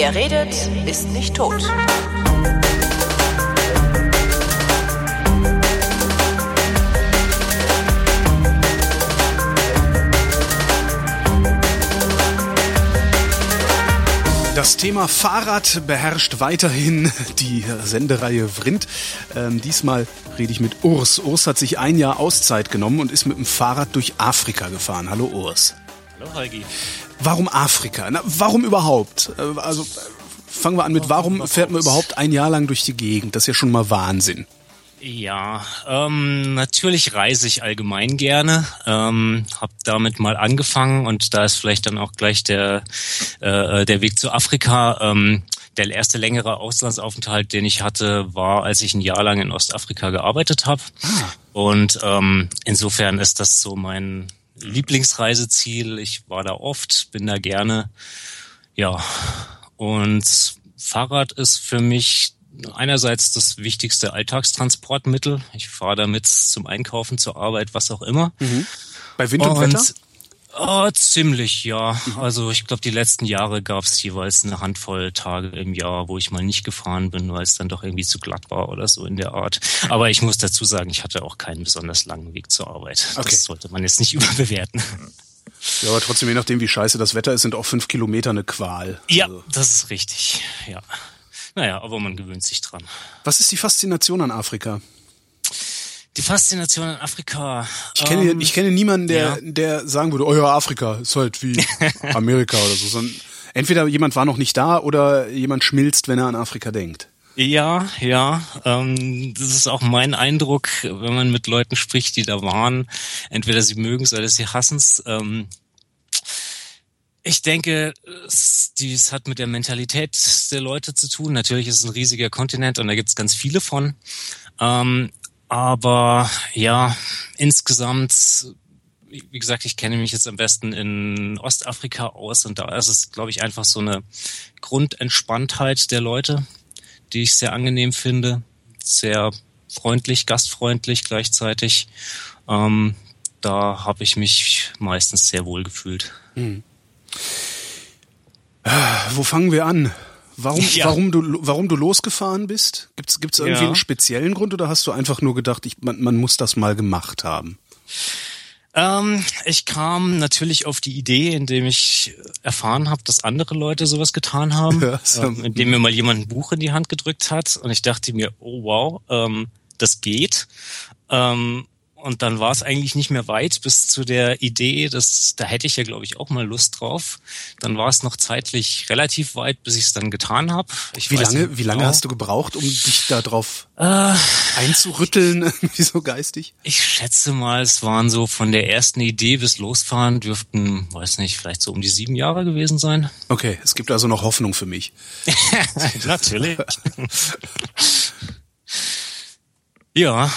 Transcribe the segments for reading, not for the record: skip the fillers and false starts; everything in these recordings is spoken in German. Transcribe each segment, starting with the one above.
Wer redet, ist nicht tot. Das Thema Fahrrad beherrscht weiterhin die Sendereihe Vrindt. Diesmal rede ich mit Urs. Urs hat sich ein Jahr Auszeit genommen und ist mit dem Fahrrad durch Afrika gefahren. Hallo Urs. Hallo Heigi. Warum Afrika? Na, warum überhaupt? Also fangen wir an mit, warum fährt man überhaupt ein Jahr lang durch die Gegend? Das ist ja schon mal Wahnsinn. Ja, natürlich reise ich allgemein gerne, habe damit mal angefangen und da ist vielleicht dann auch gleich der Weg zu Afrika. Der erste längere Auslandsaufenthalt, den ich hatte, war, als ich ein Jahr lang in Ostafrika gearbeitet habe. Und insofern ist das so mein Lieblingsreiseziel. Ich war da oft, bin da gerne. Ja, und Fahrrad ist für mich einerseits das wichtigste Alltagstransportmittel. Ich fahre damit zum Einkaufen, zur Arbeit, was auch immer. Mhm. Bei Wind und Wetter? Ziemlich, ja. Also ich glaube, die letzten Jahre gab es jeweils eine Handvoll Tage im Jahr, wo ich mal nicht gefahren bin, weil es dann doch irgendwie zu glatt war oder so in der Art. Aber ich muss dazu sagen, ich hatte auch keinen besonders langen Weg zur Arbeit. Okay. Das sollte man jetzt nicht überbewerten. Ja, aber trotzdem, je nachdem wie scheiße das Wetter ist, sind auch 5 Kilometer eine Qual. Ja, also. Das ist richtig, ja. Naja, aber man gewöhnt sich dran. Was ist die Faszination an Afrika? Die Faszination an Afrika. Ich kenne niemanden, der sagen würde, oh ja, Afrika ist halt wie Amerika oder so. Sondern entweder jemand war noch nicht da oder jemand schmilzt, wenn er an Afrika denkt. Ja, das ist auch mein Eindruck, wenn man mit Leuten spricht, die da waren. Entweder sie mögen es oder sie hassen es. Ich denke, dies hat mit der Mentalität der Leute zu tun. Natürlich ist es ein riesiger Kontinent und da gibt es ganz viele von. Aber ja, insgesamt, wie gesagt, ich kenne mich jetzt am besten in Ostafrika aus und da ist es, glaube ich, einfach so eine Grundentspanntheit der Leute, die ich sehr angenehm finde. Sehr freundlich, gastfreundlich gleichzeitig. Da habe ich mich meistens sehr wohl gefühlt. Wo fangen wir an? Warum du losgefahren bist? Gibt's irgendwie einen speziellen Grund oder hast du einfach nur gedacht, man muss das mal gemacht haben? Ich kam natürlich auf die Idee, indem ich erfahren habe, dass andere Leute sowas getan haben, indem mir mal jemand ein Buch in die Hand gedrückt hat und ich dachte mir, oh wow, das geht. Und dann war es eigentlich nicht mehr weit bis zu der Idee, da hätte ich ja, glaube ich, auch mal Lust drauf. Dann war es noch zeitlich relativ weit, bis ich es dann getan habe. Wie lange hast du gebraucht, um dich da drauf einzurütteln, irgendwie so geistig? Ich schätze mal, es waren so von der ersten Idee bis Losfahren dürften, weiß nicht, vielleicht so um die 7 Jahre gewesen sein. Okay, es gibt also noch Hoffnung für mich. Natürlich. Ja,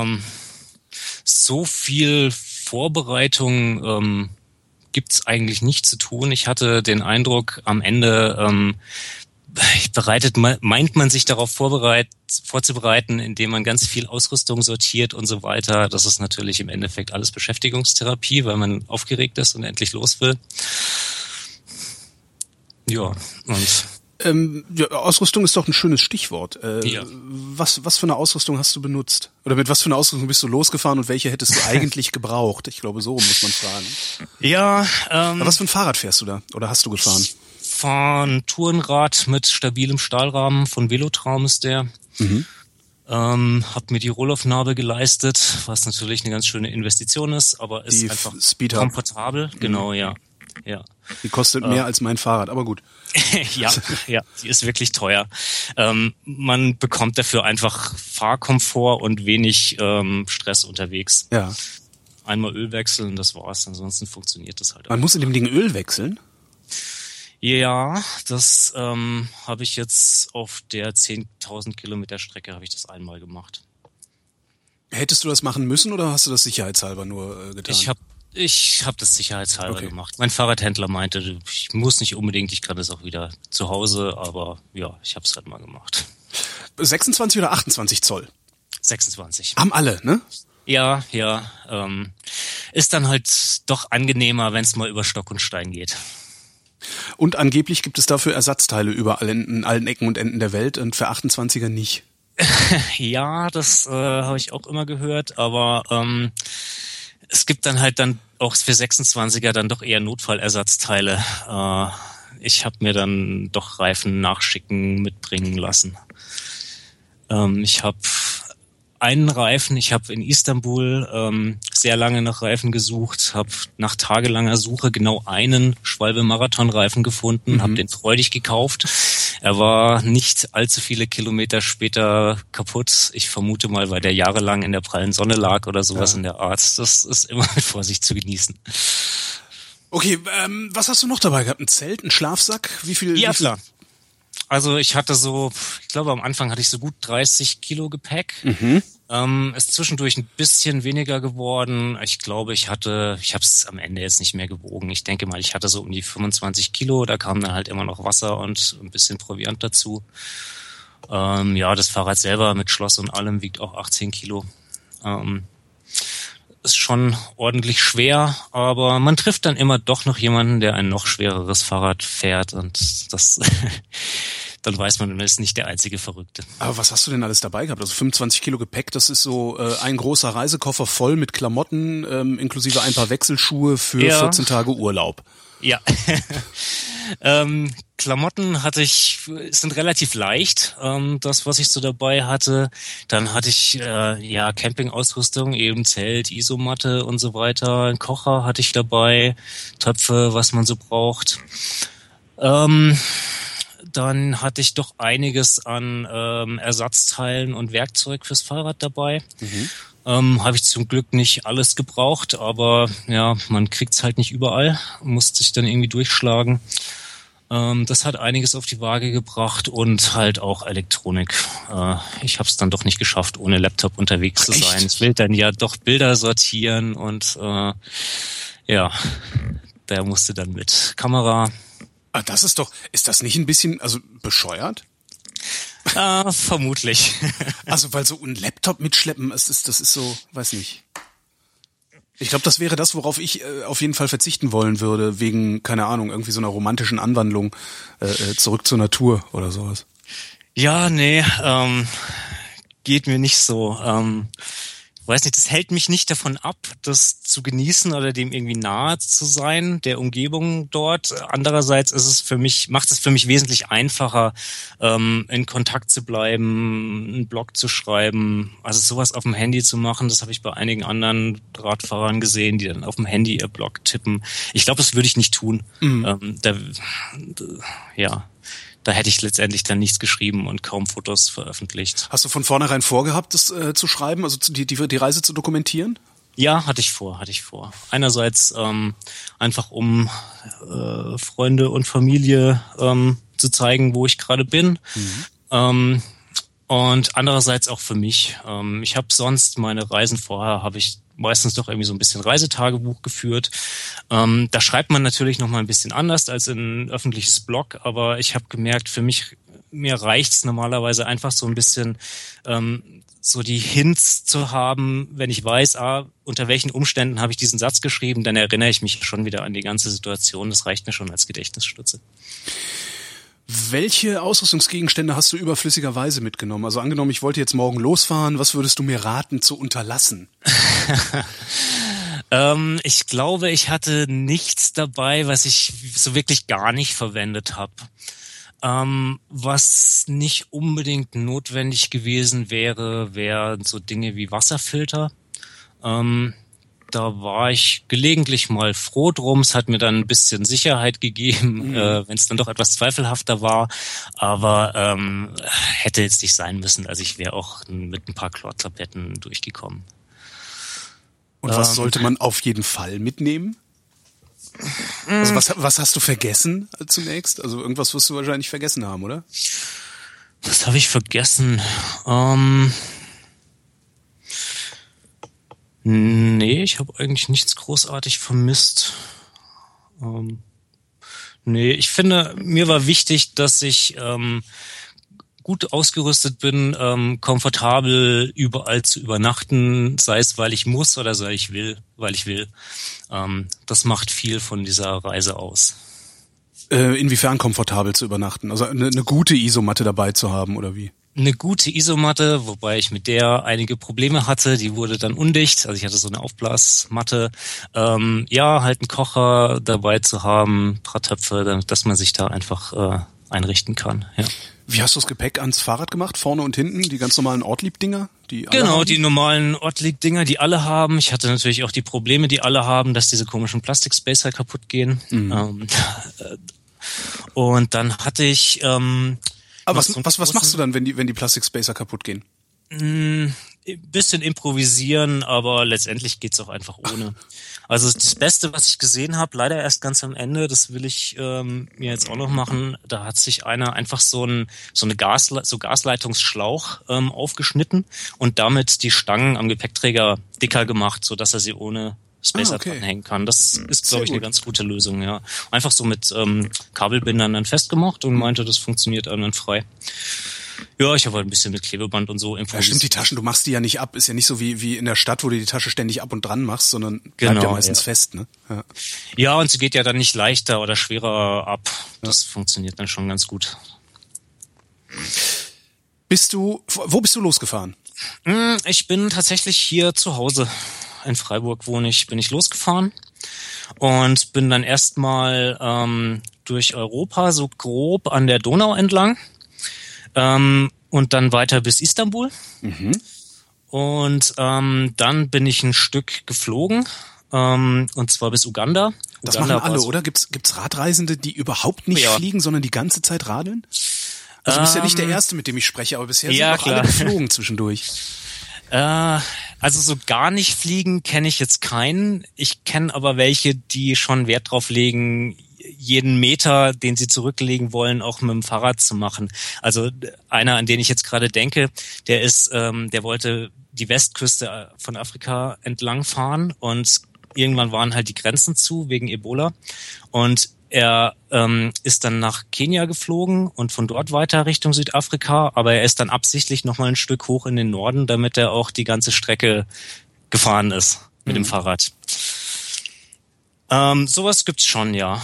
so viel Vorbereitung gibt's eigentlich nicht zu tun. Ich hatte den Eindruck, am Ende meint man sich darauf vorzubereiten, indem man ganz viel Ausrüstung sortiert und so weiter. Das ist natürlich im Endeffekt alles Beschäftigungstherapie, weil man aufgeregt ist und endlich los will. Ja, und Ausrüstung ist doch ein schönes Stichwort. Was für eine Ausrüstung hast du benutzt? Oder mit was für einer Ausrüstung bist du losgefahren und welche hättest du eigentlich gebraucht? Ich glaube, so muss man fragen. Ja. Aber was für ein Fahrrad fährst du da? Oder hast du gefahren? Ich fahre ein Tourenrad mit stabilem Stahlrahmen, von Velotraum ist der. Hab mir die Rohlaufnarbe geleistet, was natürlich eine ganz schöne Investition ist, aber ist die einfach komfortabel. Genau, ja. Die kostet mehr als mein Fahrrad, aber gut. ja, die ist wirklich teuer. Man bekommt dafür einfach Fahrkomfort und wenig Stress unterwegs. Ja. Einmal Öl wechseln, das war's. Ansonsten funktioniert das halt. Man muss in dem Ding Öl wechseln? Ja, das habe ich jetzt auf der 10.000 Kilometer Strecke habe ich das einmal gemacht. Hättest du das machen müssen oder hast du das sicherheitshalber nur getan? Ich habe das sicherheitshalber gemacht. Mein Fahrradhändler meinte, ich muss nicht unbedingt, ich kann das auch wieder zu Hause, aber ja, ich habe es halt mal gemacht. 26 oder 28 Zoll? 26. Haben alle, ne? Ja. Ist dann halt doch angenehmer, wenn es mal über Stock und Stein geht. Und angeblich gibt es dafür Ersatzteile überall in allen Ecken und Enden der Welt und für 28er nicht. Ja, das habe ich auch immer gehört, aber es gibt dann halt dann auch für 26er dann doch eher Notfallersatzteile. Ich habe mir dann doch Reifen nachschicken, mitbringen lassen. Ich habe einen Reifen, ich habe in Istanbul sehr lange nach Reifen gesucht, habe nach tagelanger Suche genau einen Schwalbe-Marathon-Reifen gefunden, habe den freudig gekauft. Er war nicht allzu viele Kilometer später kaputt. Ich vermute mal, weil der jahrelang in der prallen Sonne lag oder sowas in der Art. Das ist immer mit Vorsicht zu genießen. Okay, was hast du noch dabei gehabt? Ein Zelt, ein Schlafsack? Wie viel? Ja, klar. Also ich hatte ich glaube am Anfang hatte ich so gut 30 Kilo Gepäck. Ist zwischendurch ein bisschen weniger geworden. Ich glaube, ich habe es am Ende jetzt nicht mehr gewogen. Ich denke mal, ich hatte so um die 25 Kilo. Da kam dann halt immer noch Wasser und ein bisschen Proviant dazu. Das Fahrrad selber mit Schloss und allem wiegt auch 18 Kilo. Ist schon ordentlich schwer, aber man trifft dann immer doch noch jemanden, der ein noch schwereres Fahrrad fährt und das dann weiß man ist nicht der einzige Verrückte. Aber was hast du denn alles dabei gehabt? Also 25 Kilo Gepäck, das ist so ein großer Reisekoffer voll mit Klamotten, inklusive ein paar Wechselschuhe für 14 Tage Urlaub. Ja. Klamotten sind relativ leicht, das, was ich so dabei hatte. Dann hatte ich Campingausrüstung, eben Zelt, Isomatte und so weiter. Einen Kocher hatte ich dabei, Töpfe, was man so braucht. Dann hatte ich doch einiges an Ersatzteilen und Werkzeug fürs Fahrrad dabei. Habe ich zum Glück nicht alles gebraucht, aber ja, man kriegt's halt nicht überall, muss sich dann irgendwie durchschlagen. Das hat einiges auf die Waage gebracht und halt auch Elektronik. Ich habe es dann doch nicht geschafft, ohne Laptop unterwegs zu sein. Ich will dann ja doch Bilder sortieren und der musste dann mit Kamera. Ah, ist das nicht ein bisschen, bescheuert? Vermutlich. Also, weil so ein Laptop mitschleppen, das ist so, weiß nicht. Ich glaube, das wäre das, worauf ich auf jeden Fall verzichten wollen würde, wegen, keine Ahnung, irgendwie so einer romantischen Anwandlung zurück zur Natur oder sowas. Ja, nee, geht mir nicht so. Weiß nicht, das hält mich nicht davon ab, das zu genießen oder dem irgendwie nahe zu sein, der Umgebung dort. Andererseits macht es für mich wesentlich einfacher, in Kontakt zu bleiben, einen Blog zu schreiben, also sowas auf dem Handy zu machen. Das habe ich bei einigen anderen Radfahrern gesehen, die dann auf dem Handy ihr Blog tippen. Ich glaube, das würde ich nicht tun. Da hätte ich letztendlich dann nichts geschrieben und kaum Fotos veröffentlicht. Hast du von vornherein vorgehabt, das zu schreiben, also die Reise zu dokumentieren? Ja, hatte ich vor. Einerseits einfach um Freunde und Familie zu zeigen, wo ich gerade bin. Und andererseits auch für mich. Ich habe sonst meine Reisen vorher, habe ich meistens doch irgendwie so ein bisschen Reisetagebuch geführt. Da schreibt man natürlich noch mal ein bisschen anders als in ein öffentliches Blog, aber ich habe gemerkt, mir reicht's normalerweise einfach so ein bisschen so die Hints zu haben, wenn ich weiß, unter welchen Umständen habe ich diesen Satz geschrieben, dann erinnere ich mich schon wieder an die ganze Situation. Das reicht mir schon als Gedächtnisstütze. Welche Ausrüstungsgegenstände hast du überflüssigerweise mitgenommen? Also angenommen, ich wollte jetzt morgen losfahren, was würdest du mir raten zu unterlassen? Ich glaube, ich hatte nichts dabei, was ich so wirklich gar nicht verwendet habe. Was nicht unbedingt notwendig gewesen wären so Dinge wie Wasserfilter. Da war ich gelegentlich mal froh drum. Es hat mir dann ein bisschen Sicherheit gegeben, wenn es dann doch etwas zweifelhafter war. Aber hätte jetzt nicht sein müssen. Also ich wäre auch mit ein paar Chlortabletten durchgekommen. Und was sollte man auf jeden Fall mitnehmen? Also was hast du vergessen zunächst? Also irgendwas wirst du wahrscheinlich vergessen haben, oder? Was habe ich vergessen? Nee, ich habe eigentlich nichts großartig vermisst. Ich finde, mir war wichtig, dass ich gut ausgerüstet bin, komfortabel überall zu übernachten, sei es, weil ich muss oder weil ich will. Das macht viel von dieser Reise aus. Inwiefern komfortabel zu übernachten? Also eine gute Isomatte dabei zu haben oder wie? Eine gute Isomatte, wobei ich mit der einige Probleme hatte. Die wurde dann undicht. Also ich hatte so eine Aufblasmatte. Ja, halt einen Kocher dabei zu haben, ein paar Töpfe, dass man sich da einfach einrichten kann. Ja. Wie hast du das Gepäck ans Fahrrad gemacht? Vorne und hinten? Die ganz normalen Ortlieb-Dinger? Genau, die normalen Ortlieb-Dinger, die alle haben. Ich hatte natürlich auch die Probleme, die alle haben, dass diese komischen Plastik-Spacer kaputt gehen. Mhm. Und dann hatte ich... Aber was machst du dann, wenn die Plastik-Spacer kaputt gehen? Ein bisschen improvisieren, aber letztendlich geht's auch einfach ohne. Also das Beste, was ich gesehen habe, leider erst ganz am Ende, das will ich mir jetzt auch noch machen, da hat sich einer einfach so Gasleitungsschlauch aufgeschnitten und damit die Stangen am Gepäckträger dicker gemacht, so dass er sie ohne Spacer dranhängen kann. Das ist, glaube ich, eine ganz gute Lösung, ja. Einfach so mit Kabelbindern dann festgemacht und meinte, das funktioniert einwandfrei. Ja, ich habe halt ein bisschen mit Klebeband und so improvisiert. Ja, stimmt, die Taschen, du machst die ja nicht ab. Ist ja nicht so wie in der Stadt, wo du die Tasche ständig ab und dran machst, sondern bleibt ja meistens fest, ne? Ja, und sie geht ja dann nicht leichter oder schwerer ab. Das funktioniert dann schon ganz gut. Wo bist du losgefahren? Ich bin tatsächlich hier zu Hause. In Freiburg bin ich losgefahren und bin dann erstmal durch Europa so grob an der Donau entlang. Und dann weiter bis Istanbul. Mhm. Und dann bin ich ein Stück geflogen, und zwar bis Uganda. Das machen alle, oder? Gibt's Radreisende, die überhaupt nicht fliegen, sondern die ganze Zeit radeln? Also du bist ja nicht der Erste, mit dem ich spreche, aber bisher sind auch alle geflogen zwischendurch. Also so gar nicht fliegen kenne ich jetzt keinen. Ich kenne aber welche, die schon Wert drauf legen, jeden Meter, den sie zurücklegen wollen, auch mit dem Fahrrad zu machen. Also einer, an den ich jetzt gerade denke, der wollte die Westküste von Afrika entlang fahren und irgendwann waren halt die Grenzen zu wegen Ebola und er ist dann nach Kenia geflogen und von dort weiter Richtung Südafrika, aber er ist dann absichtlich nochmal ein Stück hoch in den Norden, damit er auch die ganze Strecke gefahren ist mit dem Fahrrad. Sowas gibt's schon, ja.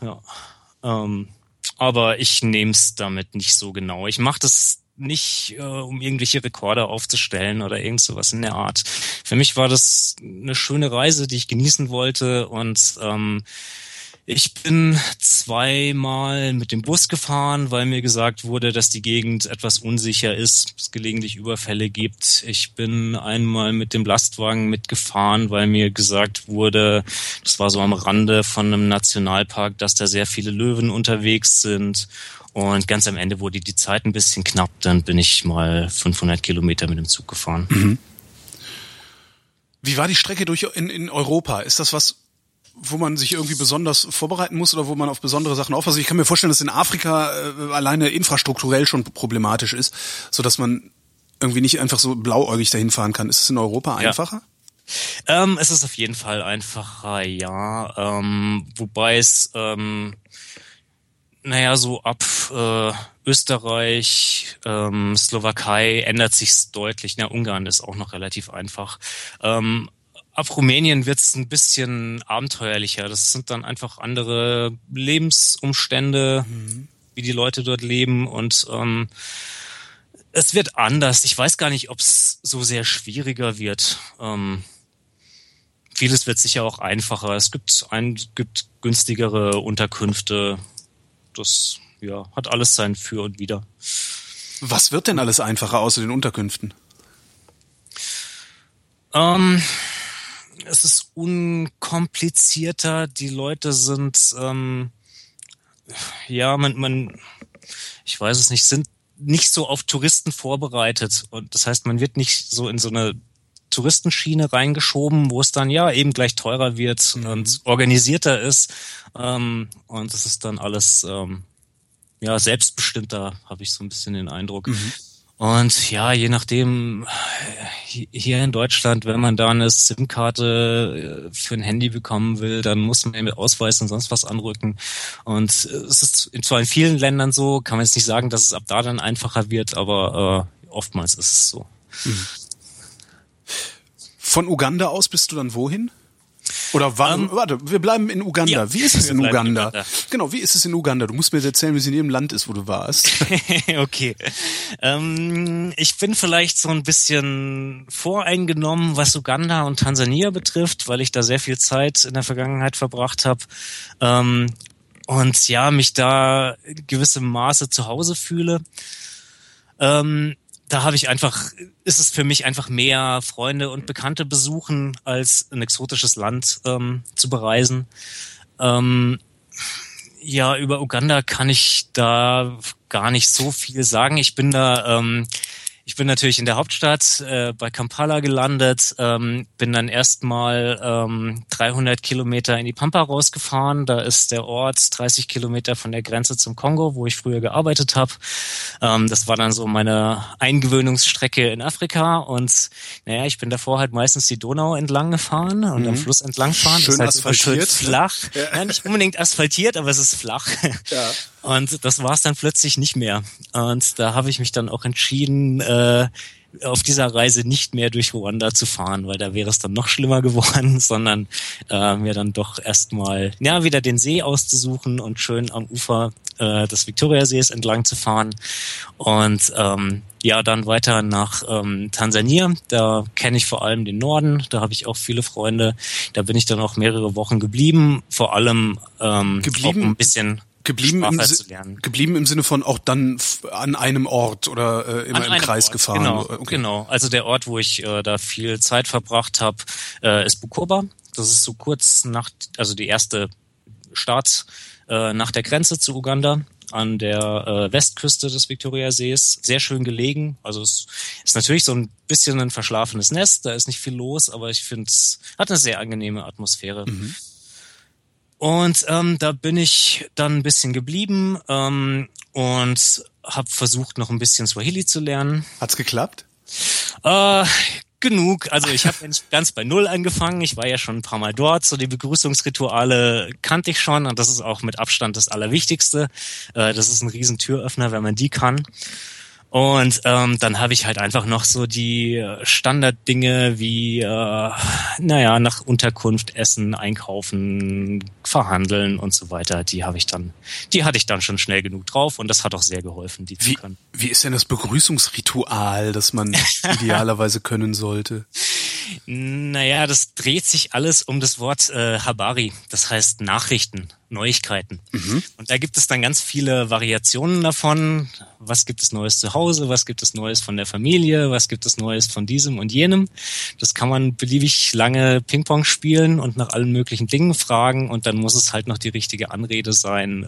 Aber ich nehm's damit nicht so genau. Ich mache das nicht, um irgendwelche Rekorde aufzustellen oder irgend sowas in der Art. Für mich war das eine schöne Reise, die ich genießen wollte und ich bin 2-mal mit dem Bus gefahren, weil mir gesagt wurde, dass die Gegend etwas unsicher ist, es gelegentlich Überfälle gibt. Ich bin einmal mit dem Lastwagen mitgefahren, weil mir gesagt wurde, das war so am Rande von einem Nationalpark, dass da sehr viele Löwen unterwegs sind. Und ganz am Ende wurde die Zeit ein bisschen knapp, dann bin ich mal 500 Kilometer mit dem Zug gefahren. Mhm. Wie war die Strecke in Europa? Ist das was, wo man sich irgendwie besonders vorbereiten muss oder wo man auf besondere Sachen aufpasst? Ich kann mir vorstellen, dass in Afrika alleine infrastrukturell schon problematisch ist, sodass man irgendwie nicht einfach so blauäugig dahin fahren kann. Ist es in Europa einfacher? Es ist auf jeden Fall einfacher, ja. Wobei es so ab Österreich, Slowakei ändert sich's deutlich. Ungarn ist auch noch relativ einfach. Ab Rumänien wird's ein bisschen abenteuerlicher. Das sind dann einfach andere Lebensumstände, wie die Leute dort leben und es wird anders. Ich weiß gar nicht, ob es so sehr schwieriger wird. Vieles wird sicher auch einfacher. Es gibt günstigere Unterkünfte. Das hat alles sein Für und Wider. Was wird denn alles einfacher außer den Unterkünften? Es ist unkomplizierter. Die Leute sind, ich weiß es nicht, sind nicht so auf Touristen vorbereitet. Und das heißt, man wird nicht so in so eine Touristenschiene reingeschoben, wo es dann eben gleich teurer wird und organisierter ist. Und es ist dann alles selbstbestimmter, habe ich so ein bisschen den Eindruck. Und je nachdem, hier in Deutschland, wenn man da eine SIM-Karte für ein Handy bekommen will, dann muss man mit Ausweis und sonst was anrücken. Und es ist zwar in vielen Ländern so, kann man jetzt nicht sagen, dass es ab da dann einfacher wird, aber oftmals ist es so. Von Uganda aus bist du dann wohin? Oder warte, wir bleiben in Uganda. Ja, wie ist es in Uganda? Genau, wie ist es in Uganda? Du musst mir jetzt erzählen, wie es in jedem Land ist, wo du warst. Okay. Ich bin vielleicht so ein bisschen voreingenommen, was Uganda und Tansania betrifft, weil ich da sehr viel Zeit in der Vergangenheit verbracht habe. Und ja, mich da in gewissem Maße zu Hause fühle. Da ist es für mich einfach mehr Freunde und Bekannte besuchen, als ein exotisches Land zu bereisen. Ja, über Uganda kann ich da gar nicht so viel sagen. Ich bin natürlich in der Hauptstadt bei Kampala gelandet, bin dann erstmal 300 Kilometer in die Pampa rausgefahren. Da ist der Ort 30 Kilometer von der Grenze zum Kongo, wo ich früher gearbeitet habe. Das war dann so meine Eingewöhnungsstrecke in Afrika. Und naja, ich bin davor halt meistens die Donau entlang gefahren und am Fluss entlang gefahren. Schön das ist halt asphaltiert. Schön flach. Ja. Ja, nicht unbedingt asphaltiert, aber es ist flach. Ja. Und das war es dann plötzlich nicht mehr. Und da habe ich mich dann auch entschieden, auf dieser Reise nicht mehr durch Ruanda zu fahren, weil da wäre es dann noch schlimmer geworden, sondern mir dann doch erstmal wieder den See auszusuchen und schön am Ufer des Viktoriasees entlang zu fahren. Und dann weiter nach Tansania. Da kenne ich vor allem den Norden. Da habe ich auch viele Freunde. Da bin ich dann auch mehrere Wochen geblieben. Vor allem auch ein bisschen Geblieben im Sinne von auch dann an einem Ort oder immer im Kreis gefahren? Genau, okay. Genau. Also der Ort, wo ich da viel Zeit verbracht habe, ist Bukoba. Das ist so kurz die erste Stadt nach der Grenze zu Uganda an der Westküste des Viktoriasees. Sehr schön gelegen. Also es ist natürlich so ein bisschen ein verschlafenes Nest. Da ist nicht viel los, aber ich finde, es hat eine sehr angenehme Atmosphäre. Mhm. Und da bin ich dann ein bisschen geblieben und habe versucht, noch ein bisschen Swahili zu lernen. Hat's geklappt? Genug. Also ich habe nicht ganz bei Null angefangen. Ich war ja schon ein paar Mal dort. So die Begrüßungsrituale kannte ich schon und das ist auch mit Abstand das Allerwichtigste. Das ist ein riesen Türöffner, wenn man die kann. Und dann habe ich halt einfach noch so die Standarddinge wie nach Unterkunft, Essen, Einkaufen, Verhandeln und so weiter. Die hatte ich dann schon schnell genug drauf und das hat auch sehr geholfen, die zu können. Wie ist denn das Begrüßungsritual, das man idealerweise können sollte? Naja, das dreht sich alles um das Wort Habari, das heißt Nachrichten, Neuigkeiten. Mhm. Und da gibt es dann ganz viele Variationen davon. Was gibt es Neues zu Hause? Was gibt es Neues von der Familie? Was gibt es Neues von diesem und jenem? Das kann man beliebig lange Ping-Pong spielen und nach allen möglichen Dingen fragen. Und dann muss es halt noch die richtige Anrede sein.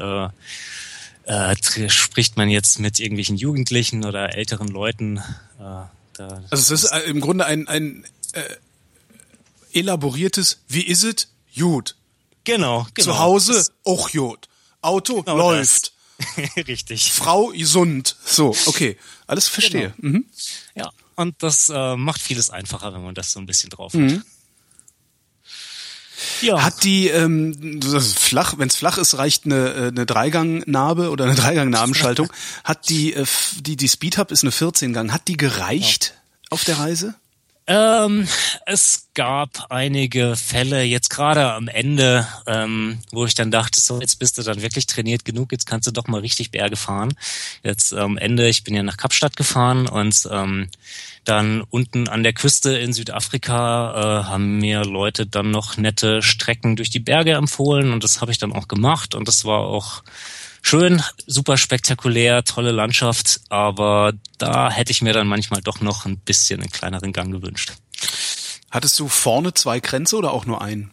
Spricht man jetzt mit irgendwelchen Jugendlichen oder älteren Leuten? Also es ist im Grunde ein elaboriertes, wie is it? Gut. Genau. Zu Hause auch gut. Auto läuft. Richtig. Frau gesund. So, okay. Alles verstehe. Genau. Mhm. Ja, und das macht vieles einfacher, wenn man das so ein bisschen drauf hat. Mhm. Ja. Hat die, flach, wenn es flach ist, reicht eine Dreigang-Narbe oder eine Dreigang-Narbenschaltung. Hat die Speedhub ist eine 14-Gang. Hat die gereicht auf der Reise? Es gab einige Fälle, jetzt gerade am Ende, wo ich dann dachte, so, jetzt bist du dann wirklich trainiert genug, jetzt kannst du doch mal richtig Berge fahren. Jetzt am Ende, ich bin ja nach Kapstadt gefahren und dann unten an der Küste in Südafrika haben mir Leute dann noch nette Strecken durch die Berge empfohlen und das habe ich dann auch gemacht und das war auch schön, super spektakulär, tolle Landschaft, aber da hätte ich mir dann manchmal doch noch ein bisschen einen kleineren Gang gewünscht. Hattest du vorne 2 Kränze oder auch nur einen?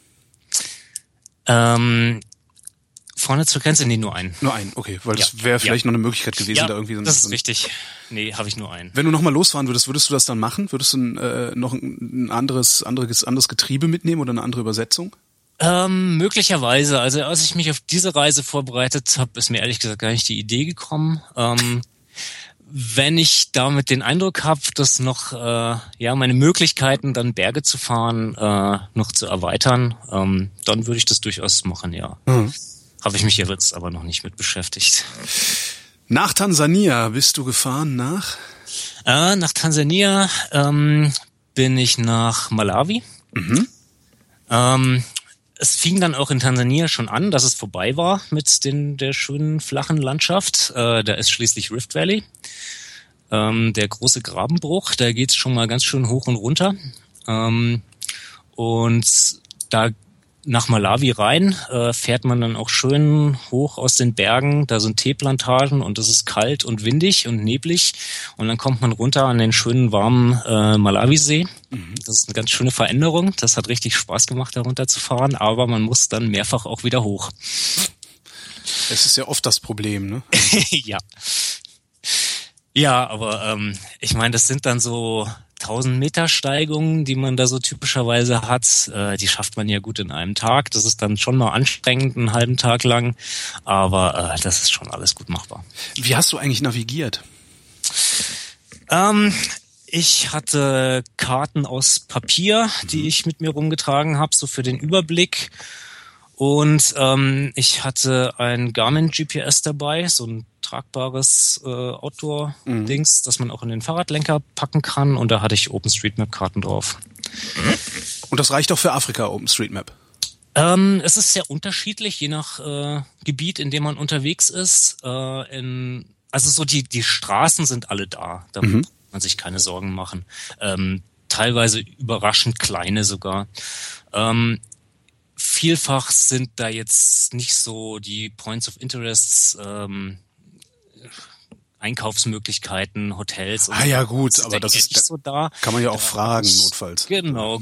Vorne zur Grenze? Nee, nur einen. Nur einen, okay, weil das wäre vielleicht noch eine Möglichkeit gewesen, da irgendwie. Das ist richtig. Nee, habe ich nur einen. Wenn du nochmal losfahren würdest du das dann machen? Würdest du noch ein anderes Getriebe mitnehmen oder eine andere Übersetzung? Möglicherweise. Also als ich mich auf diese Reise vorbereitet habe, ist mir ehrlich gesagt gar nicht die Idee gekommen. Wenn ich damit den Eindruck habe, dass noch meine Möglichkeiten, dann Berge zu fahren, noch zu erweitern, dann würde ich das durchaus machen, ja. Mhm. Habe ich mich jetzt aber noch nicht mit beschäftigt. Nach Tansania bist du gefahren nach? Nach Tansania bin ich nach Malawi. Mhm. Es fing dann auch in Tansania schon an, dass es vorbei war mit der schönen flachen Landschaft. Da ist schließlich Rift Valley, der große Grabenbruch. Da geht's schon mal ganz schön hoch und runter. Und da nach Malawi rein fährt man dann auch schön hoch aus den Bergen. Da sind Teeplantagen und es ist kalt und windig und neblig. Und dann kommt man runter an den schönen, warmen Malawisee. Das ist eine ganz schöne Veränderung. Das hat richtig Spaß gemacht, da runter zu fahren. Aber man muss dann mehrfach auch wieder hoch. Es ist ja oft das Problem, ne? Ja. Ja, aber ich meine, das sind dann so 1000 Meter Steigungen, die man da so typischerweise hat. Die schafft man ja gut in einem Tag. Das ist dann schon mal anstrengend, einen halben Tag lang. Aber das ist schon alles gut machbar. Wie hast du eigentlich navigiert? Ich hatte Karten aus Papier, die ich mit mir rumgetragen habe, so für den Überblick. Und ich hatte ein Garmin GPS dabei, so ein tragbares Outdoor-Dings, das man auch in den Fahrradlenker packen kann. Und da hatte ich OpenStreetMap-Karten drauf. Und das reicht auch für Afrika, OpenStreetMap? Es ist sehr unterschiedlich, je nach Gebiet, in dem man unterwegs ist. Also so die Straßen sind alle da. Da muss man sich keine Sorgen machen. Teilweise überraschend kleine sogar. Vielfach sind da jetzt nicht so die Points of Interests, Einkaufsmöglichkeiten, Hotels. Und ja gut, aber das ist nicht so da. Kann man ja auch fragen, notfalls. Genau.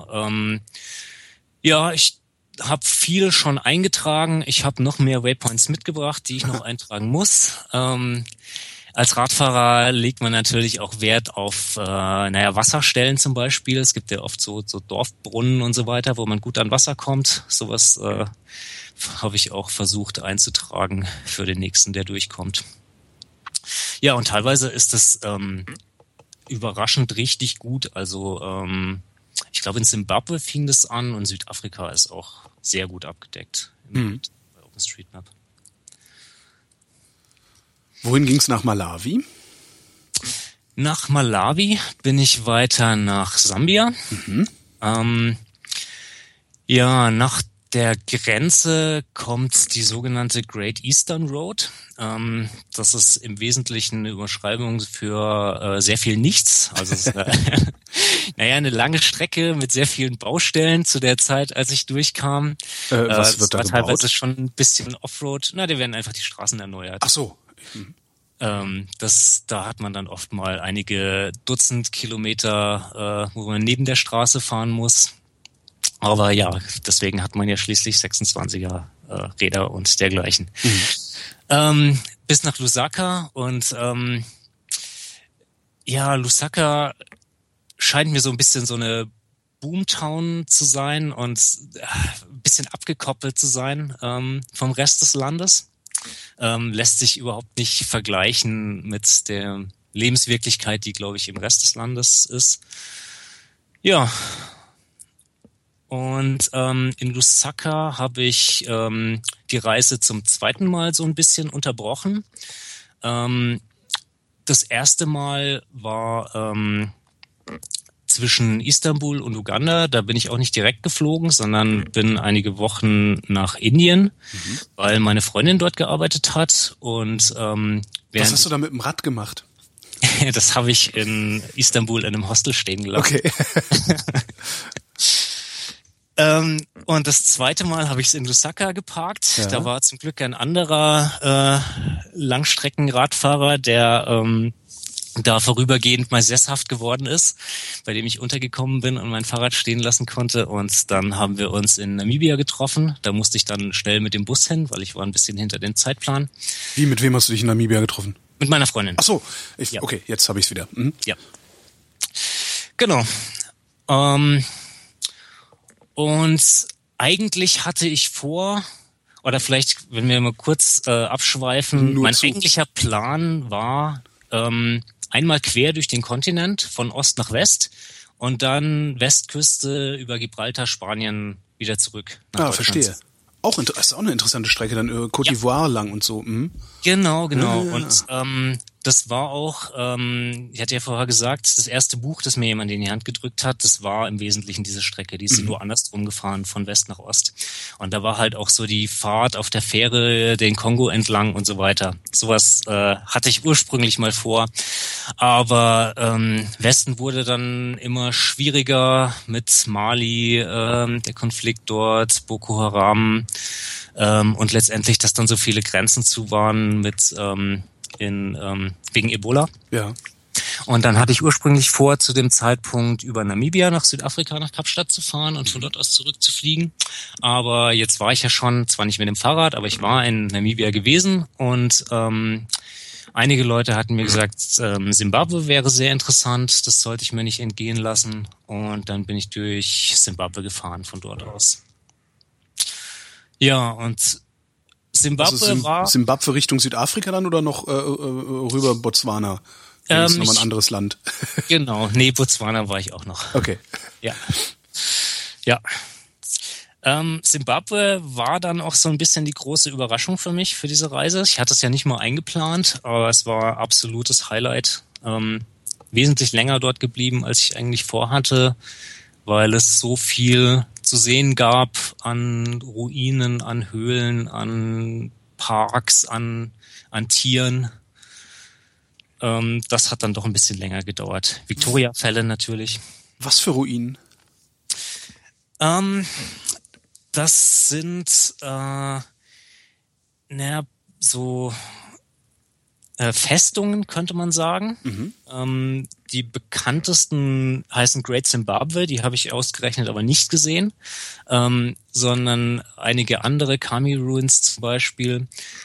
Ja, ich habe viel schon eingetragen. Ich habe noch mehr Waypoints mitgebracht, die ich noch eintragen muss. Als Radfahrer legt man natürlich auch Wert auf Wasserstellen zum Beispiel. Es gibt ja oft so Dorfbrunnen und so weiter, wo man gut an Wasser kommt. Sowas habe ich auch versucht einzutragen für den nächsten, der durchkommt. Ja, und teilweise ist es überraschend richtig gut. Also ich glaube, in Zimbabwe fing das an und Südafrika ist auch sehr gut abgedeckt bei OpenStreetMap. Wohin ging's nach Malawi? Nach Malawi bin ich weiter nach Sambia. Nach der Grenze kommt die sogenannte Great Eastern Road. Das ist im Wesentlichen eine Überschreibung für sehr viel Nichts. Also es ist eine lange Strecke mit sehr vielen Baustellen zu der Zeit, als ich durchkam. Was wird da gebaut? Teilweise schon ein bisschen Offroad. Da werden einfach die Straßen erneuert. Ach so. Da hat man dann oft mal einige Dutzend Kilometer, wo man neben der Straße fahren muss. Aber ja, deswegen hat man ja schließlich 26er Räder und dergleichen. Bis nach Lusaka und Lusaka scheint mir so ein bisschen so eine Boomtown zu sein und ein bisschen abgekoppelt zu sein vom Rest des Landes. Lässt sich überhaupt nicht vergleichen mit der Lebenswirklichkeit, die, glaube ich, im Rest des Landes ist. Ja. Und in Lusaka habe ich die Reise zum zweiten Mal so ein bisschen unterbrochen. Das erste Mal war zwischen Istanbul und Uganda. Da bin ich auch nicht direkt geflogen, sondern bin einige Wochen nach Indien, weil meine Freundin dort gearbeitet hat. Und was hast du da mit dem Rad gemacht? Das habe ich in Istanbul in einem Hostel stehen gelassen. Okay. Und das zweite Mal habe ich es in Lusaka geparkt. Ja. Da war zum Glück ein anderer Langstreckenradfahrer, der da vorübergehend mal sesshaft geworden ist, bei dem ich untergekommen bin und mein Fahrrad stehen lassen konnte. Und dann haben wir uns in Namibia getroffen. Da musste ich dann schnell mit dem Bus hin, weil ich war ein bisschen hinter dem Zeitplan. Wie, mit wem hast du dich in Namibia getroffen? Mit meiner Freundin. Ach so, Ja. Okay, jetzt habe ich es wieder. Ja. Genau. Und eigentlich hatte ich vor, oder vielleicht, wenn wir mal kurz abschweifen, mein eigentlicher Plan war, einmal quer durch den Kontinent, von Ost nach West und dann Westküste über Gibraltar, Spanien wieder zurück nach Deutschland. Verstehe. Das ist auch eine interessante Strecke, dann Côte d'Ivoire lang und so. Genau. Ja. Und das war auch, ich hatte ja vorher gesagt, das erste Buch, das mir jemand in die Hand gedrückt hat, das war im Wesentlichen diese Strecke. Die ist nur andersrum gefahren, von West nach Ost. Und da war halt auch so die Fahrt auf der Fähre den Kongo entlang und so weiter. Sowas hatte ich ursprünglich mal vor. Aber Westen wurde dann immer schwieriger mit Mali, der Konflikt dort, Boko Haram und letztendlich, dass dann so viele Grenzen zu waren mit wegen Ebola. Ja. Und dann hatte ich ursprünglich vor, zu dem Zeitpunkt über Namibia nach Südafrika, nach Kapstadt zu fahren und von dort aus zurückzufliegen. Aber jetzt war ich ja schon, zwar nicht mit dem Fahrrad, aber ich war in Namibia gewesen und einige Leute hatten mir gesagt, Simbabwe wäre sehr interessant, das sollte ich mir nicht entgehen lassen. Und dann bin ich durch Simbabwe gefahren von dort aus. Ja, und Simbabwe war... Simbabwe Richtung Südafrika dann oder noch rüber Botswana? Das ist nochmal ein anderes Land. Genau, nee, Botswana war ich auch noch. Okay. Ja. Simbabwe war dann auch so ein bisschen die große Überraschung für mich, für diese Reise. Ich hatte es ja nicht mal eingeplant, aber es war absolutes Highlight. Wesentlich länger dort geblieben, als ich eigentlich vorhatte, weil es so viel zu sehen gab an Ruinen, an Höhlen, an Parks, an Tieren. Das hat dann doch ein bisschen länger gedauert. Victoria-Fälle natürlich. Was für Ruinen? Das sind so Festungen, könnte man sagen. Die bekanntesten heißen Great Zimbabwe, die habe ich ausgerechnet aber nicht gesehen, sondern einige andere, Kami Ruins zum Beispiel.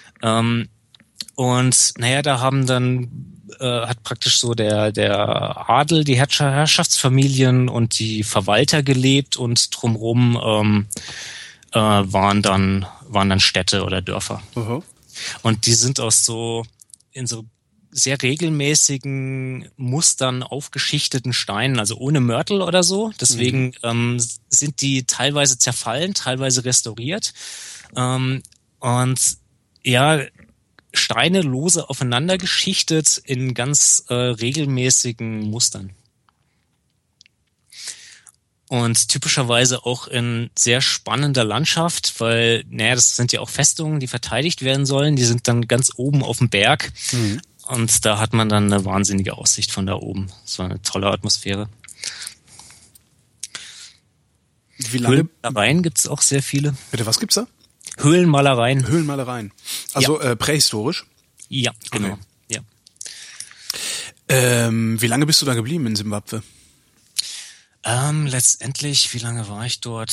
Und da haben dann hat praktisch so der Adel, die Herrschaftsfamilien und die Verwalter gelebt und drumherum waren dann Städte oder Dörfer. Uh-huh. Und die sind aus in so sehr regelmäßigen Mustern aufgeschichteten Steinen, also ohne Mörtel oder so. Deswegen sind die teilweise zerfallen, teilweise restauriert. Und ja, Steine lose aufeinander geschichtet in ganz regelmäßigen Mustern. Und typischerweise auch in sehr spannender Landschaft, weil, das sind ja auch Festungen, die verteidigt werden sollen. Die sind dann ganz oben auf dem Berg. Und da hat man dann eine wahnsinnige Aussicht von da oben. Das war eine tolle Atmosphäre. Wie lange? Höhlenmalereien gibt's auch sehr viele. Bitte, was gibt's da? Höhlenmalereien. Höhlenmalereien. Also prähistorisch? Ja, genau. Okay. Ja. Wie lange bist du da geblieben in Simbabwe? Letztendlich, wie lange war ich dort?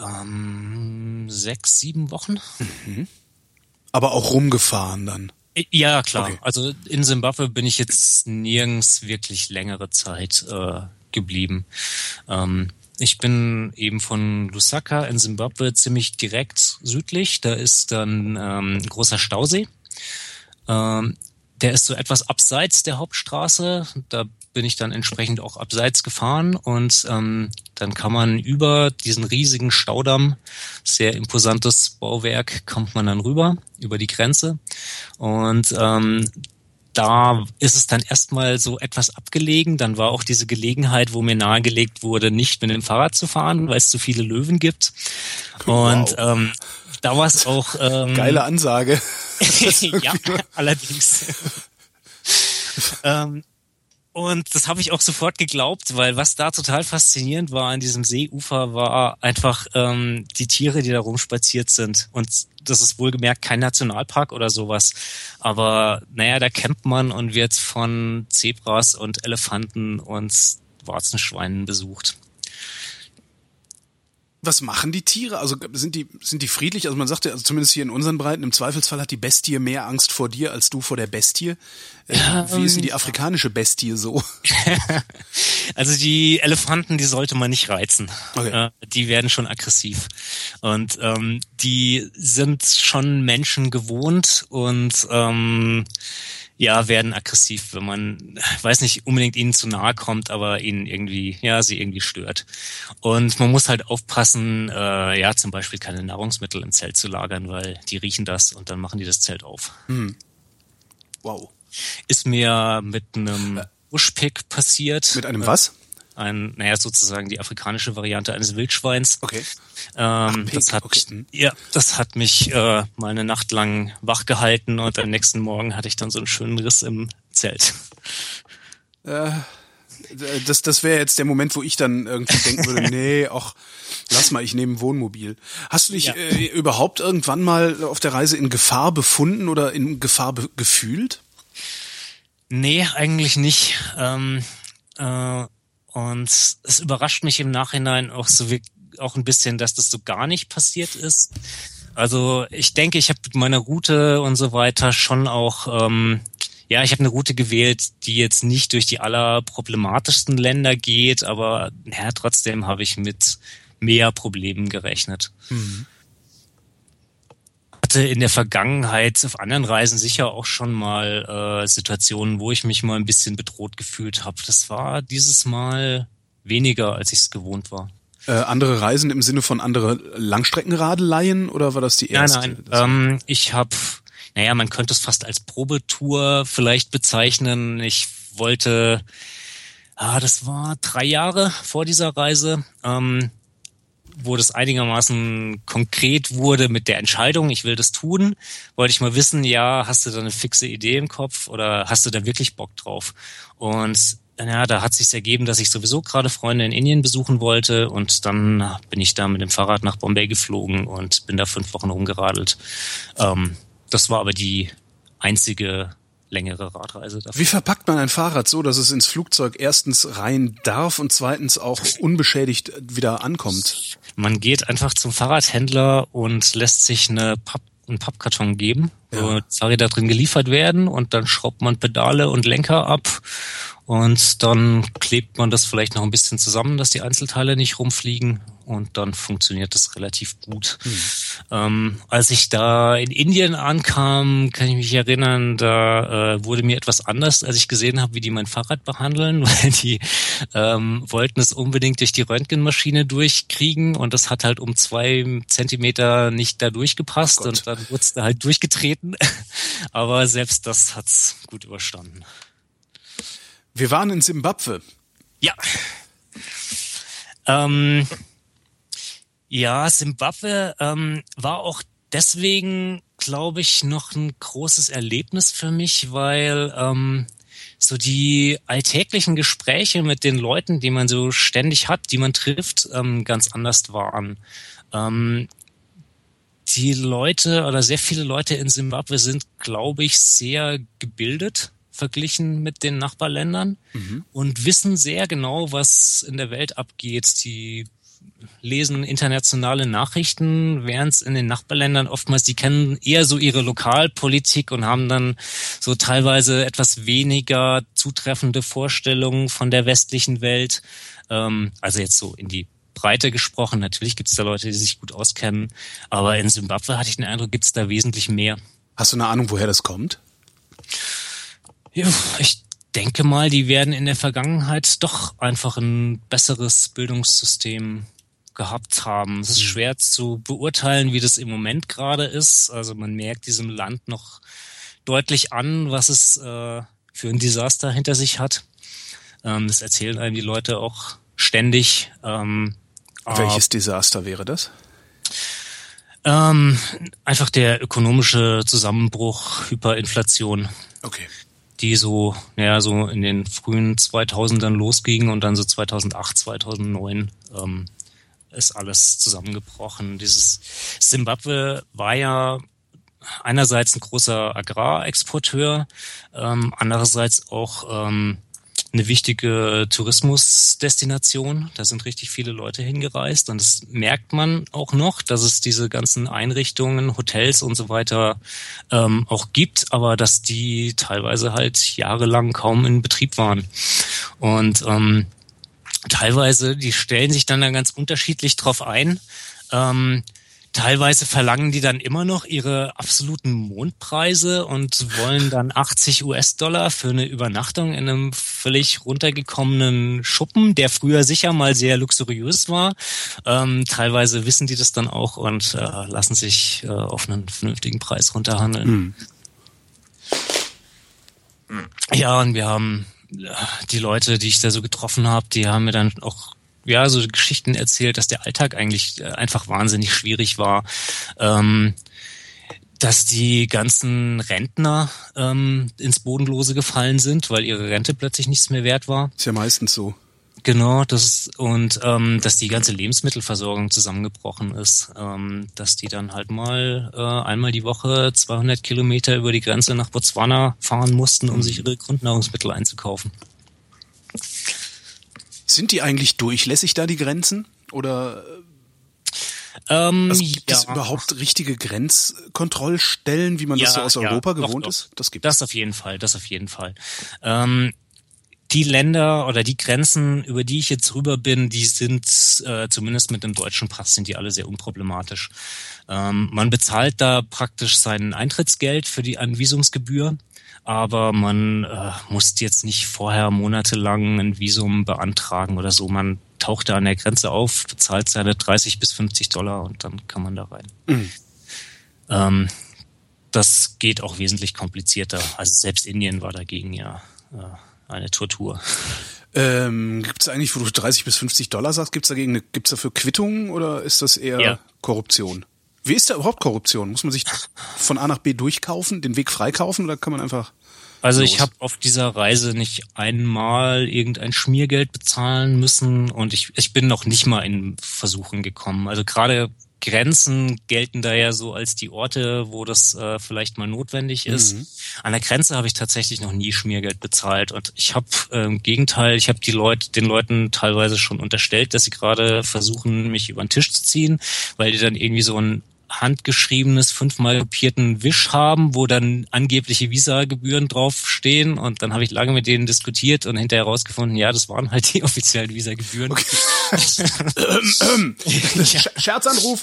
6, 7 Wochen. Aber auch rumgefahren dann? Ja, klar. Okay. Also in Simbabwe bin ich jetzt nirgends wirklich längere Zeit geblieben. Ich bin eben von Lusaka in Simbabwe ziemlich direkt südlich. Da ist dann ein großer Stausee. Der ist so etwas abseits der Hauptstraße. Da bin ich dann entsprechend auch abseits gefahren und dann kann man über diesen riesigen Staudamm, sehr imposantes Bauwerk, kommt man dann rüber, über die Grenze und da ist es dann erstmal so etwas abgelegen. Dann war auch diese Gelegenheit, wo mir nahegelegt wurde, nicht mit dem Fahrrad zu fahren, weil es zu viele Löwen gibt. Und wow. Da war es auch... Geile Ansage. Ja, allerdings. Und das habe ich auch sofort geglaubt, weil was da total faszinierend war an diesem Seeufer, war einfach die Tiere, die da rumspaziert sind. Und das ist wohlgemerkt kein Nationalpark oder sowas. Aber da campt man und wird von Zebras und Elefanten und Warzenschweinen besucht. Was machen die Tiere? Also sind die friedlich? Also man sagt ja, also zumindest hier in unseren Breiten, im Zweifelsfall hat die Bestie mehr Angst vor dir als du vor der Bestie. Wie ist denn die afrikanische Bestie so? Also die Elefanten, die sollte man nicht reizen. Okay. Die werden schon aggressiv. Und die sind schon Menschen gewohnt und werden aggressiv, wenn man, weiß nicht, unbedingt ihnen zu nahe kommt, aber ihnen sie irgendwie stört. Und man muss halt aufpassen, zum Beispiel keine Nahrungsmittel im Zelt zu lagern, weil die riechen das und dann machen die das Zelt auf. Wow. Ist mir mit einem Bushpig passiert. Mit einem was? Sozusagen die afrikanische Variante eines Wildschweins. Okay. Das hat mich mal eine Nacht lang wach gehalten und am nächsten Morgen hatte ich dann so einen schönen Riss im Zelt. Das wäre jetzt der Moment, wo ich dann irgendwie denken würde, nee, ach, lass mal, ich nehme ein Wohnmobil. Hast du dich überhaupt irgendwann mal auf der Reise in Gefahr befunden oder in Gefahr gefühlt? Nee, eigentlich nicht. Und es überrascht mich im Nachhinein auch ein bisschen, dass das so gar nicht passiert ist. Also ich denke, ich habe mit meiner Route und so weiter schon auch, ich habe eine Route gewählt, die jetzt nicht durch die allerproblematischsten Länder geht, aber trotzdem habe ich mit mehr Problemen gerechnet. Mhm. Hatte in der Vergangenheit auf anderen Reisen sicher auch schon mal Situationen, wo ich mich mal ein bisschen bedroht gefühlt habe. Das war dieses Mal weniger, als ich es gewohnt war. Andere Reisen im Sinne von andere Langstreckenradeleien oder war das die erste? Nein. Ich habe, man könnte es fast als Probetour vielleicht bezeichnen. Ich wollte, das war 3 Jahre vor dieser Reise, wo das einigermaßen konkret wurde mit der Entscheidung, ich will das tun, wollte ich mal wissen, hast du da eine fixe Idee im Kopf oder hast du da wirklich Bock drauf? Und da hat sich's ergeben, dass ich sowieso gerade Freunde in Indien besuchen wollte und dann bin ich da mit dem Fahrrad nach Bombay geflogen und bin da 5 Wochen rumgeradelt. Das war aber die einzige längere Radreise dafür. Wie verpackt man ein Fahrrad so, dass es ins Flugzeug erstens rein darf und zweitens auch unbeschädigt wieder ankommt? Man geht einfach zum Fahrradhändler und lässt sich einen Pappkarton geben, wo Fahrräder drin geliefert werden und dann schraubt man Pedale und Lenker ab und dann klebt man das vielleicht noch ein bisschen zusammen, dass die Einzelteile nicht rumfliegen und dann funktioniert das relativ gut. Als ich da in Indien ankam, kann ich mich erinnern, da wurde mir etwas anders, als ich gesehen habe, wie die mein Fahrrad behandeln, weil die wollten es unbedingt durch die Röntgenmaschine durchkriegen und das hat halt um 2 Zentimeter nicht da durchgepasst und dann wurde es da halt durchgetreten. Aber selbst das hat's gut überstanden. Wir waren in Simbabwe. Ja. Simbabwe war auch deswegen, glaube ich, noch ein großes Erlebnis für mich, weil so die alltäglichen Gespräche mit den Leuten, die man so ständig hat, die man trifft, ganz anders waren. Die Leute oder sehr viele Leute in Simbabwe sind, glaube ich, sehr gebildet verglichen mit den Nachbarländern und wissen sehr genau, was in der Welt abgeht. Die lesen internationale Nachrichten, während es in den Nachbarländern oftmals, die kennen eher so ihre Lokalpolitik und haben dann so teilweise etwas weniger zutreffende Vorstellungen von der westlichen Welt. Also jetzt so in die Breite gesprochen. Natürlich gibt es da Leute, die sich gut auskennen, aber in Simbabwe hatte ich den Eindruck, gibt es da wesentlich mehr. Hast du eine Ahnung, woher das kommt? Ja, ich denke mal, die werden in der Vergangenheit doch einfach ein besseres Bildungssystem gehabt haben. Es ist schwer zu beurteilen, wie das im Moment gerade ist. Also man merkt diesem Land noch deutlich an, was es für ein Desaster hinter sich hat. Das erzählen einem die Leute auch ständig. Welches Desaster wäre das? Einfach der ökonomische Zusammenbruch, Hyperinflation. Okay. Die so in den frühen 2000ern losging und dann so 2008, 2009 ist alles zusammengebrochen. Dieses Simbabwe war ja einerseits ein großer Agrarexporteur, andererseits auch eine wichtige Tourismusdestination. Da sind richtig viele Leute hingereist und das merkt man auch noch, dass es diese ganzen Einrichtungen, Hotels und so weiter auch gibt, aber dass die teilweise halt jahrelang kaum in Betrieb waren. Und teilweise, die stellen sich dann ganz unterschiedlich drauf ein. Teilweise verlangen die dann immer noch ihre absoluten Mondpreise und wollen dann 80 US-Dollar für eine Übernachtung in einem völlig runtergekommenen Schuppen, der früher sicher mal sehr luxuriös war. Teilweise wissen die das dann auch und lassen sich auf einen vernünftigen Preis runterhandeln. Ja, und wir haben die Leute, die ich da so getroffen habe, die haben mir dann auch so Geschichten erzählt, dass der Alltag eigentlich einfach wahnsinnig schwierig war. Dass die ganzen Rentner ins Bodenlose gefallen sind, weil ihre Rente plötzlich nichts mehr wert war. Ist ja meistens so. Genau, dass die ganze Lebensmittelversorgung zusammengebrochen ist, dass die dann halt mal einmal die Woche 200 Kilometer über die Grenze nach Botswana fahren mussten, um sich ihre Grundnahrungsmittel einzukaufen. Sind die eigentlich durchlässig da, die Grenzen? Oder gibt es überhaupt richtige Grenzkontrollstellen, wie man das so aus Europa gewohnt ist? Das gibt es. Das auf jeden Fall. Die Länder oder die Grenzen, über die ich jetzt rüber bin, die sind zumindest mit dem deutschen Pass sind die alle sehr unproblematisch. Man bezahlt da praktisch sein Eintrittsgeld für die Visumsgebühr, aber man muss jetzt nicht vorher monatelang ein Visum beantragen oder so. Man taucht da an der Grenze auf, bezahlt seine $30 bis $50 und dann kann man da rein. Mhm. Das geht auch wesentlich komplizierter. Also selbst Indien war dagegen eine Tortur. Gibt es eigentlich, wo du $30 bis $50 sagst, gibt's dafür Quittungen oder ist das eher Korruption? Wie ist da überhaupt Korruption? Muss man sich von A nach B durchkaufen, den Weg freikaufen oder kann man einfach Also ich habe auf dieser Reise nicht einmal irgendein Schmiergeld bezahlen müssen und ich bin noch nicht mal in Versuchen gekommen. Also gerade Grenzen gelten da ja so als die Orte, wo das vielleicht mal notwendig ist. Mhm. An der Grenze habe ich tatsächlich noch nie Schmiergeld bezahlt und ich habe im Gegenteil, ich habe den Leuten teilweise schon unterstellt, dass sie gerade versuchen, mich über den Tisch zu ziehen, weil die dann irgendwie so ein handgeschriebenes, 5-mal kopierten Wisch haben, wo dann angebliche Visagebühren draufstehen und dann habe ich lange mit denen diskutiert und hinterher herausgefunden, ja, das waren halt die offiziellen Visagebühren. Okay. Scherzanruf.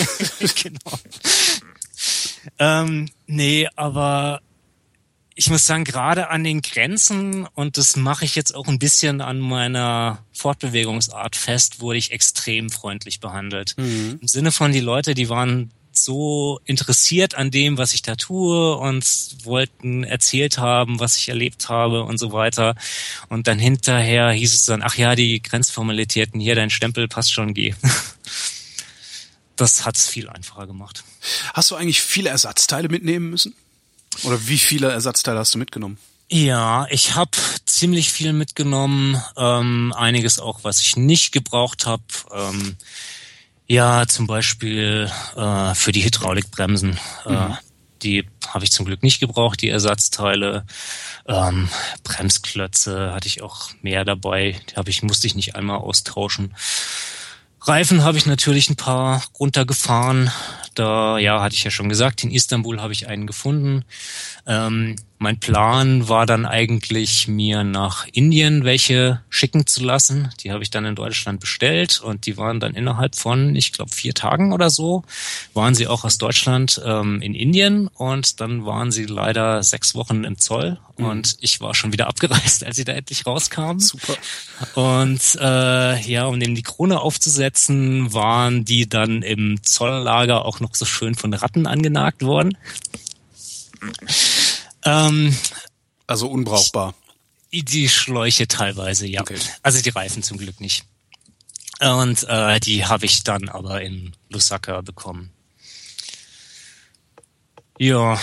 Genau. Nee, aber ich muss sagen, gerade an den Grenzen, und das mache ich jetzt auch ein bisschen an meiner Fortbewegungsart fest, wurde ich extrem freundlich behandelt. Mhm. Im Sinne von, die Leute, die waren so interessiert an dem, was ich da tue und wollten erzählt haben, was ich erlebt habe und so weiter. Und dann hinterher hieß es dann, ach ja, die Grenzformalitäten, hier, dein Stempel passt schon, geh. Das hat's viel einfacher gemacht. Hast du eigentlich viele Ersatzteile mitnehmen müssen? Oder wie viele Ersatzteile hast du mitgenommen? Ja, ich habe ziemlich viel mitgenommen, einiges auch, was ich nicht gebraucht habe. Zum Beispiel für die Hydraulikbremsen. Die habe ich zum Glück nicht gebraucht, die Ersatzteile. Bremsklötze hatte ich auch mehr dabei, musste ich nicht einmal austauschen. Reifen habe ich natürlich ein paar runtergefahren. Da, hatte ich ja schon gesagt, in Istanbul habe ich einen gefunden. Mein Plan war dann eigentlich, mir nach Indien welche schicken zu lassen. Die habe ich dann in Deutschland bestellt und die waren dann innerhalb von, ich glaube, 4 Tagen oder so, waren sie auch aus Deutschland in Indien und dann waren sie leider 6 Wochen im Zoll und ich war schon wieder abgereist, als sie da endlich rauskamen. Super. Und um dem die Krone aufzusetzen, waren die dann im Zolllager auch noch so schön von Ratten angenagt worden. Also unbrauchbar. Die Schläuche teilweise, ja. Okay. Also die Reifen zum Glück nicht. Und die habe ich dann aber in Lusaka bekommen. Ja,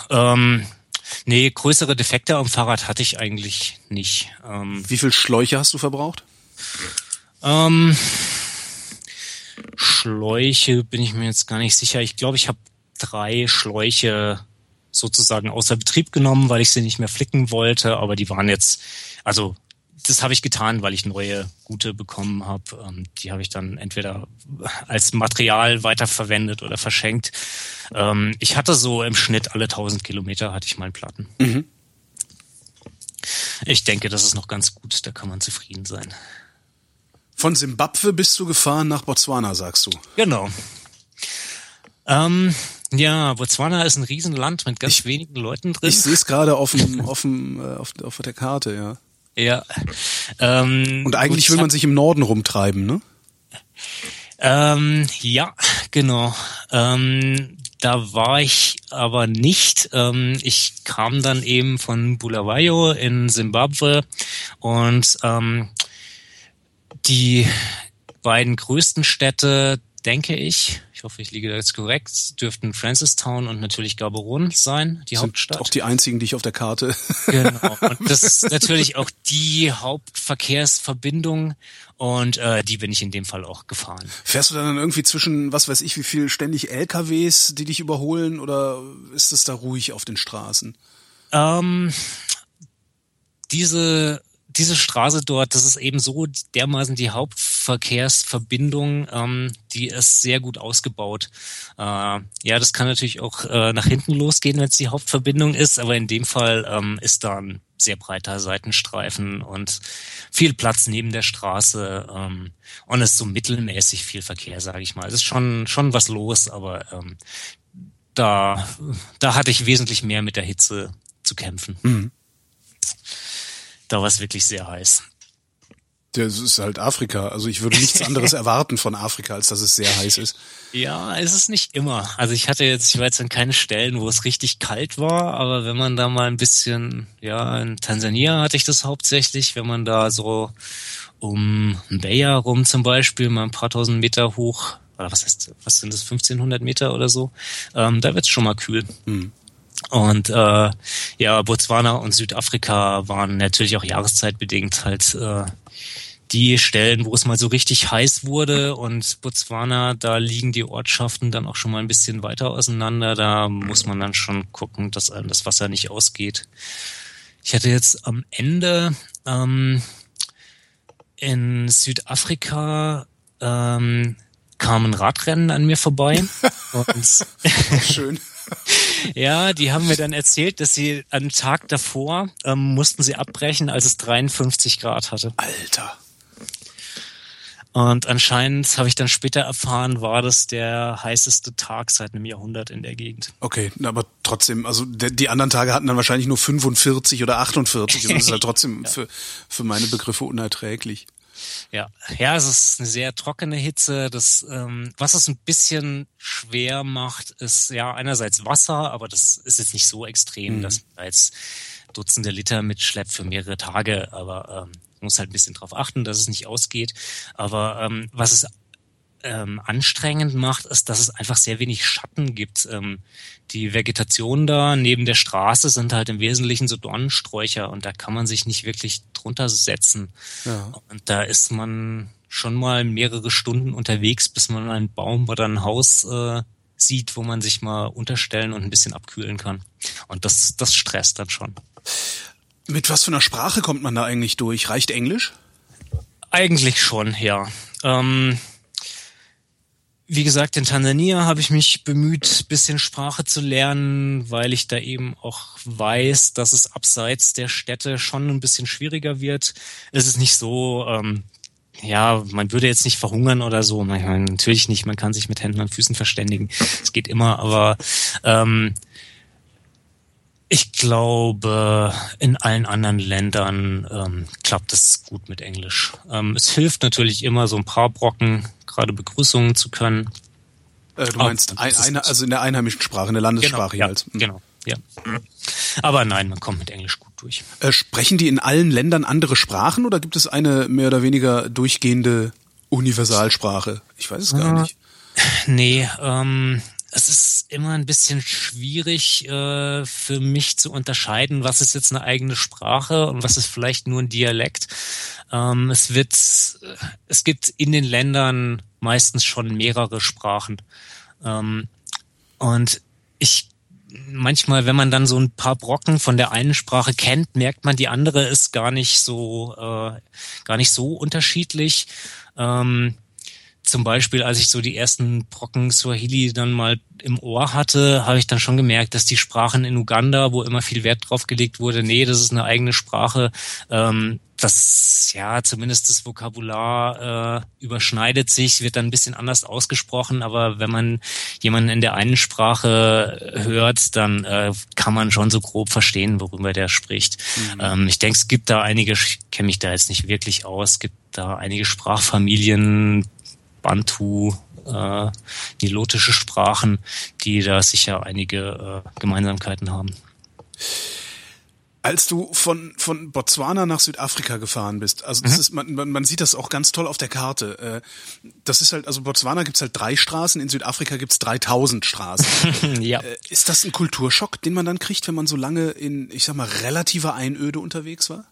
größere Defekte am Fahrrad hatte ich eigentlich nicht. Wie viel Schläuche hast du verbraucht? Schläuche bin ich mir jetzt gar nicht sicher. Ich glaube, ich habe 3 Schläuche sozusagen außer Betrieb genommen, weil ich sie nicht mehr flicken wollte, aber die waren jetzt, also das habe ich getan, weil ich neue gute bekommen habe. Die habe ich dann entweder als Material weiterverwendet oder verschenkt. Ich hatte so im Schnitt alle 1000 Kilometer hatte ich mal Platten. Mhm. Ich denke, das ist noch ganz gut, da kann man zufrieden sein. Von Simbabwe bist du gefahren nach Botswana, sagst du? Genau. Botswana ist ein Riesenland mit ganz wenigen Leuten drin. Ich sehe es gerade auf der Karte, ja. Ja. Und eigentlich will man sich im Norden rumtreiben, ne? Ja, genau. Da Da war ich aber nicht. Ich kam dann eben von Bulawayo in Simbabwe und die beiden größten Städte, denke ich hoffe, ich liege da jetzt korrekt, dürften Francistown und natürlich Gaborone sein, die Hauptstadt. Auch die einzigen, die ich auf der Karte. Genau. Und das ist natürlich auch die Hauptverkehrsverbindung und die bin ich in dem Fall auch gefahren. Fährst du dann irgendwie zwischen, was weiß ich, wie viel ständig LKWs, die dich überholen, oder ist es da ruhig auf den Straßen? Diese Straße dort, das ist eben so dermaßen die Hauptverkehrsverbindung, die ist sehr gut ausgebaut. Ja, das kann natürlich auch nach hinten losgehen, wenn es die Hauptverbindung ist, aber in dem Fall ist da ein sehr breiter Seitenstreifen und viel Platz neben der Straße und es ist so mittelmäßig viel Verkehr, sage ich mal. Es ist schon was los, aber da hatte ich wesentlich mehr mit der Hitze zu kämpfen. Mhm. Da war es wirklich sehr heiß. Das ist halt Afrika. Also ich würde nichts anderes erwarten von Afrika, als dass es sehr heiß ist. Ja, es ist nicht immer. Also ich war jetzt an keine Stellen, wo es richtig kalt war, aber wenn man da mal ein bisschen, ja, in Tansania hatte ich das hauptsächlich, wenn man da so um Mbeya rum zum Beispiel, mal ein paar tausend Meter hoch, oder was sind das, 1500 Meter oder so, da wird's schon mal kühl. Mhm. Und ja, Botswana und Südafrika waren natürlich auch jahreszeitbedingt halt die Stellen, wo es mal so richtig heiß wurde. Und Botswana, da liegen die Ortschaften dann auch schon mal ein bisschen weiter auseinander. Da muss man dann schon gucken, dass einem das Wasser nicht ausgeht. Ich hatte jetzt am Ende in Südafrika kam ein Radrennen an mir vorbei. Und schön. Ja, die haben mir dann erzählt, dass sie am Tag davor mussten sie abbrechen, als es 53 Grad hatte. Alter. Und anscheinend, habe ich dann später erfahren, war das der heißeste Tag seit einem Jahrhundert in der Gegend. Okay, aber trotzdem, also die anderen Tage hatten dann wahrscheinlich nur 45 oder 48. Und das ist halt trotzdem ja. für meine Begriffe unerträglich. Ja, es ist eine sehr trockene Hitze. Das, was es ein bisschen schwer macht, ist ja einerseits Wasser, aber das ist jetzt nicht so extrem, dass man jetzt Dutzende Liter mitschleppt für mehrere Tage. Aber muss halt ein bisschen drauf achten, dass es nicht ausgeht. Aber was es anstrengend macht, ist, dass es einfach sehr wenig Schatten gibt. Die Vegetation da neben der Straße sind halt im Wesentlichen so Dornensträucher und da kann man sich nicht wirklich drunter setzen. Ja. Und da ist man schon mal mehrere Stunden unterwegs, bis man einen Baum oder ein Haus sieht, wo man sich mal unterstellen und ein bisschen abkühlen kann. Und das stresst dann schon. Mit was für einer Sprache kommt man da eigentlich durch? Reicht Englisch? Eigentlich schon, ja. Wie gesagt, in Tansania habe ich mich bemüht, ein bisschen Sprache zu lernen, weil ich da eben auch weiß, dass es abseits der Städte schon ein bisschen schwieriger wird. Es ist nicht so, ja, man würde jetzt nicht verhungern oder so. Natürlich nicht, man kann sich mit Händen und Füßen verständigen. Es geht immer, aber ich glaube, in allen anderen Ländern klappt es gut mit Englisch. Es hilft natürlich immer, so ein paar Brocken, gerade Begrüßungen zu können. Du meinst also in der einheimischen Sprache, in der Landessprache genau, halt. Genau, ja. Aber nein, man kommt mit Englisch gut durch. Sprechen die in allen Ländern andere Sprachen oder gibt es eine mehr oder weniger durchgehende Universalsprache? Ich weiß es gar nicht. Nee, es ist immer ein bisschen schwierig für mich zu unterscheiden, was ist jetzt eine eigene Sprache und was ist vielleicht nur ein Dialekt. Es gibt in den Ländern meistens schon mehrere Sprachen. Und manchmal, wenn man dann so ein paar Brocken von der einen Sprache kennt, merkt man, die andere ist gar nicht so unterschiedlich. Zum Beispiel, als ich so die ersten Brocken Swahili dann mal im Ohr hatte, habe ich dann schon gemerkt, dass die Sprachen in Uganda, wo immer viel Wert drauf gelegt wurde, nee, das ist eine eigene Sprache, das, ja, zumindest das Vokabular überschneidet sich, wird dann ein bisschen anders ausgesprochen, aber wenn man jemanden in der einen Sprache hört, dann kann man schon so grob verstehen, worüber der spricht. Ich denke, es gibt da einige, ich kenne mich da jetzt nicht wirklich aus, es gibt da einige Sprachfamilien, Bantu, nilotische Sprachen, die da sicher einige Gemeinsamkeiten haben. Als du von Botswana nach Südafrika gefahren bist, also das ist, man sieht das auch ganz toll auf der Karte. Das ist halt, also Botswana gibt's halt 3 Straßen, in Südafrika gibt's 3000 Straßen. Ja. Ist das ein Kulturschock, den man dann kriegt, wenn man so lange in, ich sag mal, relativer Einöde unterwegs war?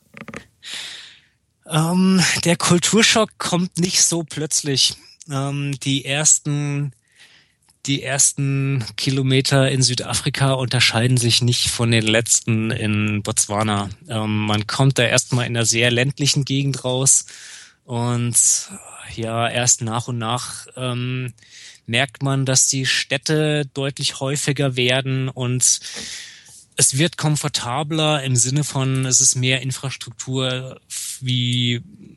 Der Kulturschock kommt nicht so plötzlich. Die ersten Kilometer in Südafrika unterscheiden sich nicht von den letzten in Botswana. Man kommt da erstmal in einer sehr ländlichen Gegend raus und ja, erst nach und nach merkt man, dass die Städte deutlich häufiger werden und es wird komfortabler im Sinne von, es ist mehr Infrastruktur wie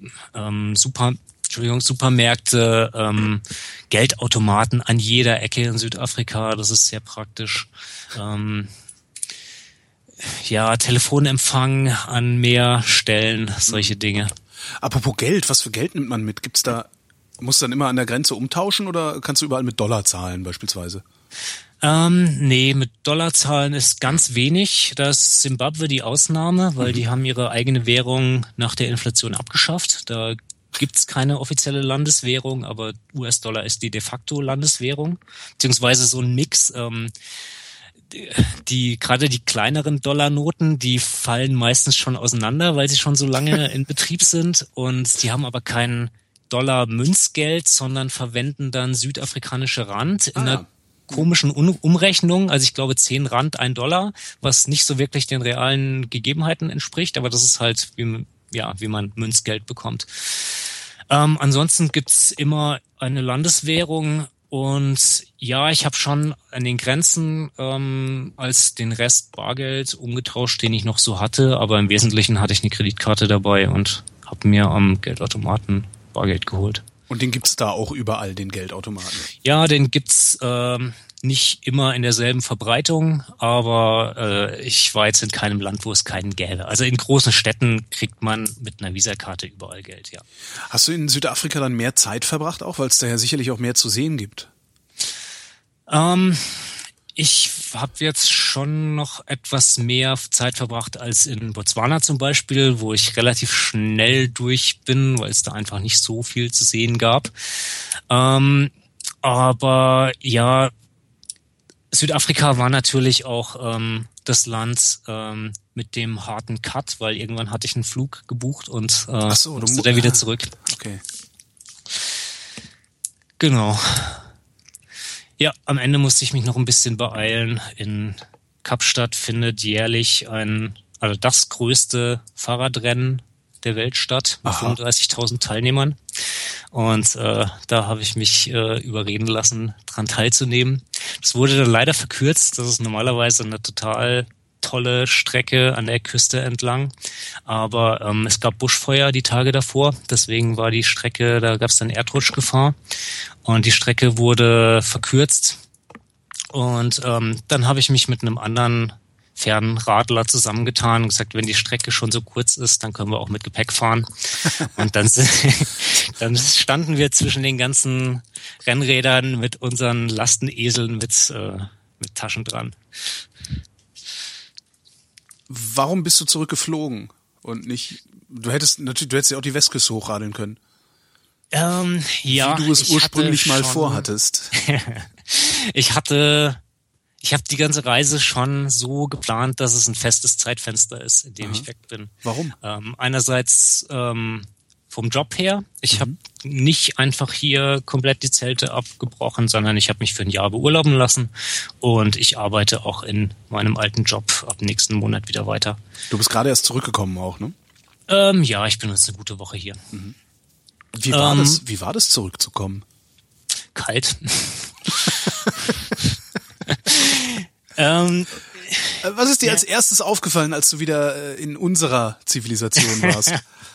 Supermärkte, Geldautomaten an jeder Ecke in Südafrika, das ist sehr praktisch. Telefonempfang an mehr Stellen, solche Dinge. Apropos Geld, was für Geld nimmt man mit? Gibt's da, musst du dann immer an der Grenze umtauschen oder kannst du überall mit Dollar zahlen beispielsweise? Nee, mit Dollar zahlen ist ganz wenig. Da ist Simbabwe die Ausnahme, weil die haben ihre eigene Währung nach der Inflation abgeschafft. Da gibt's keine offizielle Landeswährung, aber US-Dollar ist die de facto Landeswährung, beziehungsweise so ein Mix. Gerade die kleineren Dollarnoten, die fallen meistens schon auseinander, weil sie schon so lange in Betrieb sind und die haben aber kein Dollar-Münzgeld, sondern verwenden dann südafrikanische Rand in einer komischen Umrechnung. Also ich glaube 10 Rand, $1, was nicht so wirklich den realen Gegebenheiten entspricht, aber das ist halt wie man Münzgeld bekommt. Ansonsten gibt's immer eine Landeswährung und ja, ich habe schon an den Grenzen als den Rest Bargeld umgetauscht, den ich noch so hatte, aber im Wesentlichen hatte ich eine Kreditkarte dabei und habe mir am Geldautomaten Bargeld geholt. Und den gibt's da auch überall, den Geldautomaten? Ja, den gibt's nicht immer in derselben Verbreitung, aber ich war jetzt in keinem Land, wo es keinen gäbe. Also in großen Städten kriegt man mit einer Visakarte überall Geld, ja. Hast du in Südafrika dann mehr Zeit verbracht auch, weil es da ja sicherlich auch mehr zu sehen gibt? Ich habe jetzt schon noch etwas mehr Zeit verbracht als in Botswana zum Beispiel, wo ich relativ schnell durch bin, weil es da einfach nicht so viel zu sehen gab. Aber ja, Südafrika war natürlich auch das Land mit dem harten Cut, weil irgendwann hatte ich einen Flug gebucht und musste dann wieder zurück. Okay. Genau. Ja, am Ende musste ich mich noch ein bisschen beeilen. In Kapstadt findet jährlich das größte Fahrradrennen der Welt statt mit 35.000 Teilnehmern. Und da habe ich mich überreden lassen, dran teilzunehmen. Das wurde dann leider verkürzt. Das ist normalerweise eine total tolle Strecke an der Küste entlang. Aber es gab Buschfeuer die Tage davor. Deswegen war die Strecke, da gab es dann Erdrutschgefahr. Und die Strecke wurde verkürzt. Und dann habe ich mich mit einem anderen Fernradler zusammengetan und gesagt, wenn die Strecke schon so kurz ist, dann können wir auch mit Gepäck fahren. Und dann standen wir zwischen den ganzen Rennrädern mit unseren Lasteneseln mit Taschen dran. Warum bist du zurückgeflogen und nicht? Du hättest ja auch die Westküste hochradeln können. Ja. Wie du es ursprünglich mal vorhattest. Ich habe die ganze Reise schon so geplant, dass es ein festes Zeitfenster ist, in dem ich weg bin. Warum? Einerseits vom Job her. Ich habe nicht einfach hier komplett die Zelte abgebrochen, sondern ich habe mich für ein Jahr beurlauben lassen und ich arbeite auch in meinem alten Job ab nächsten Monat wieder weiter. Du bist gerade erst zurückgekommen auch, ne? Ja, ich bin jetzt eine gute Woche hier. Mhm. Wie war das zurückzukommen? Kalt. Was ist dir als erstes aufgefallen, als du wieder in unserer Zivilisation warst?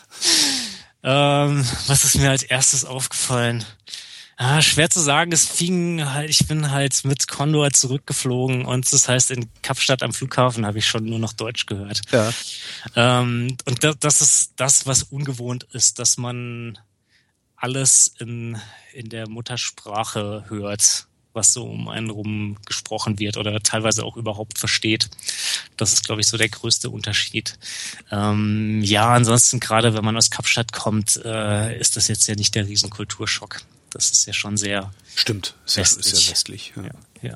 Was ist mir als erstes aufgefallen? Schwer zu sagen, ich bin halt mit Condor zurückgeflogen und das heißt, in Kapstadt am Flughafen habe ich schon nur noch Deutsch gehört. Ja. Und das ist das, was ungewohnt ist, dass man alles in der Muttersprache hört, was so um einen rum gesprochen wird oder teilweise auch überhaupt versteht. Das ist, glaube ich, so der größte Unterschied. Ansonsten gerade, wenn man aus Kapstadt kommt, ist das jetzt ja nicht der Riesenkulturschock. Das ist ja schon sehr Stimmt, westlich. ist ja westlich. Ja.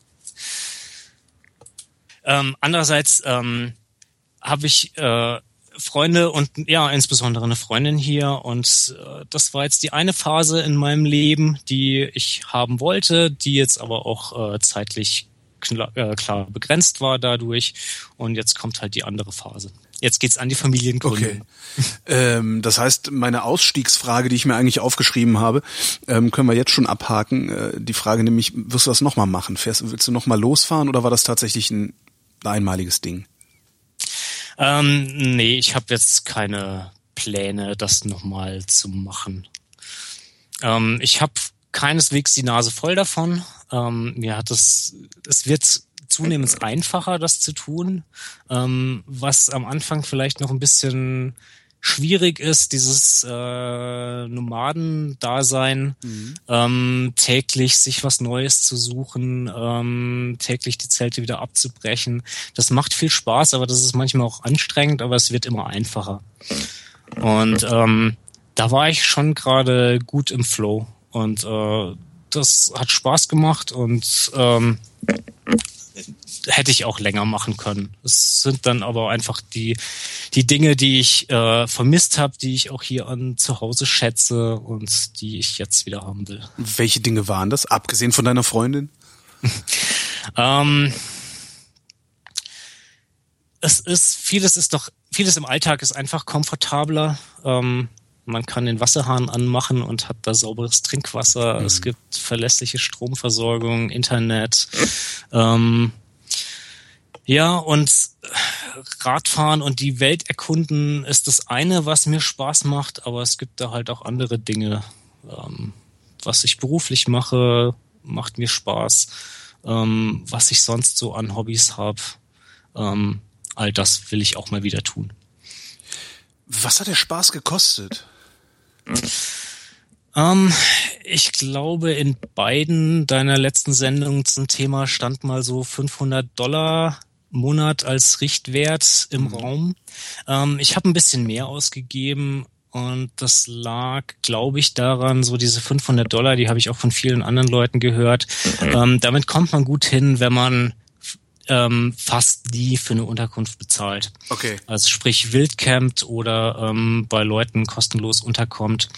Andererseits habe ich Freunde und insbesondere eine Freundin hier und das war jetzt die eine Phase in meinem Leben, die ich haben wollte, die jetzt aber auch zeitlich klar begrenzt war dadurch und jetzt kommt halt die andere Phase. Jetzt geht's an die Familiengründung. Okay. Das heißt, meine Ausstiegsfrage, die ich mir eigentlich aufgeschrieben habe, können wir jetzt schon abhaken. Die Frage nämlich, wirst du das nochmal machen? Willst du nochmal losfahren oder war das tatsächlich ein einmaliges Ding? Nee, ich habe jetzt keine Pläne, das nochmal zu machen. Ich habe keineswegs die Nase voll davon. Es wird zunehmend einfacher, das zu tun. Was am Anfang vielleicht noch ein bisschen schwierig ist, dieses Nomadendasein, täglich sich was Neues zu suchen, täglich die Zelte wieder abzubrechen. Das macht viel Spaß, aber das ist manchmal auch anstrengend, aber es wird immer einfacher. Und da war ich schon gerade gut im Flow und das hat Spaß gemacht und hätte ich auch länger machen können. Es sind dann aber einfach die Dinge, die ich vermisst habe, die ich auch hier zu Hause schätze und die ich jetzt wieder haben will. Welche Dinge waren das, abgesehen von deiner Freundin? Vieles im Alltag ist einfach komfortabler. Man kann den Wasserhahn anmachen und hat da sauberes Trinkwasser. Es gibt verlässliche Stromversorgung, Internet. Und Radfahren und die Welt erkunden ist das eine, was mir Spaß macht, aber es gibt da halt auch andere Dinge. Was ich beruflich mache, macht mir Spaß. Was ich sonst so an Hobbys habe, all das will ich auch mal wieder tun. Was hat der Spaß gekostet? Ich glaube, in beiden deiner letzten Sendungen zum Thema stand mal so $500 Monat als Richtwert im Raum. Ich habe ein bisschen mehr ausgegeben und das lag, glaube ich, daran, so diese $500, die habe ich auch von vielen anderen Leuten gehört. Damit kommt man gut hin, wenn man fast nie für eine Unterkunft bezahlt. Okay. Also sprich wildcampt oder bei Leuten kostenlos unterkommt.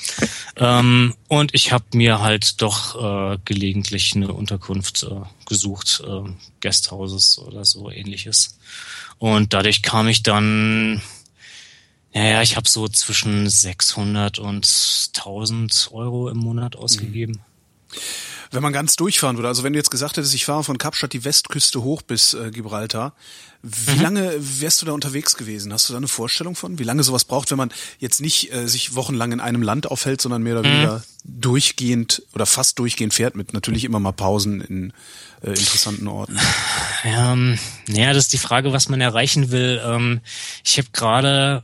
Und ich habe mir halt doch gelegentlich eine Unterkunft gesucht, Guesthouses oder so ähnliches. Und dadurch kam ich dann, ich habe so zwischen 600 und 1000 Euro im Monat ausgegeben. Wenn man ganz durchfahren würde, also wenn du jetzt gesagt hättest, ich fahre von Kapstadt die Westküste hoch bis Gibraltar, wie lange wärst du da unterwegs gewesen? Hast du da eine Vorstellung von, wie lange sowas braucht, wenn man jetzt nicht sich wochenlang in einem Land aufhält, sondern mehr oder weniger durchgehend oder fast durchgehend fährt, mit natürlich immer mal Pausen in interessanten Orten? Das ist die Frage, was man erreichen will. Ich habe gerade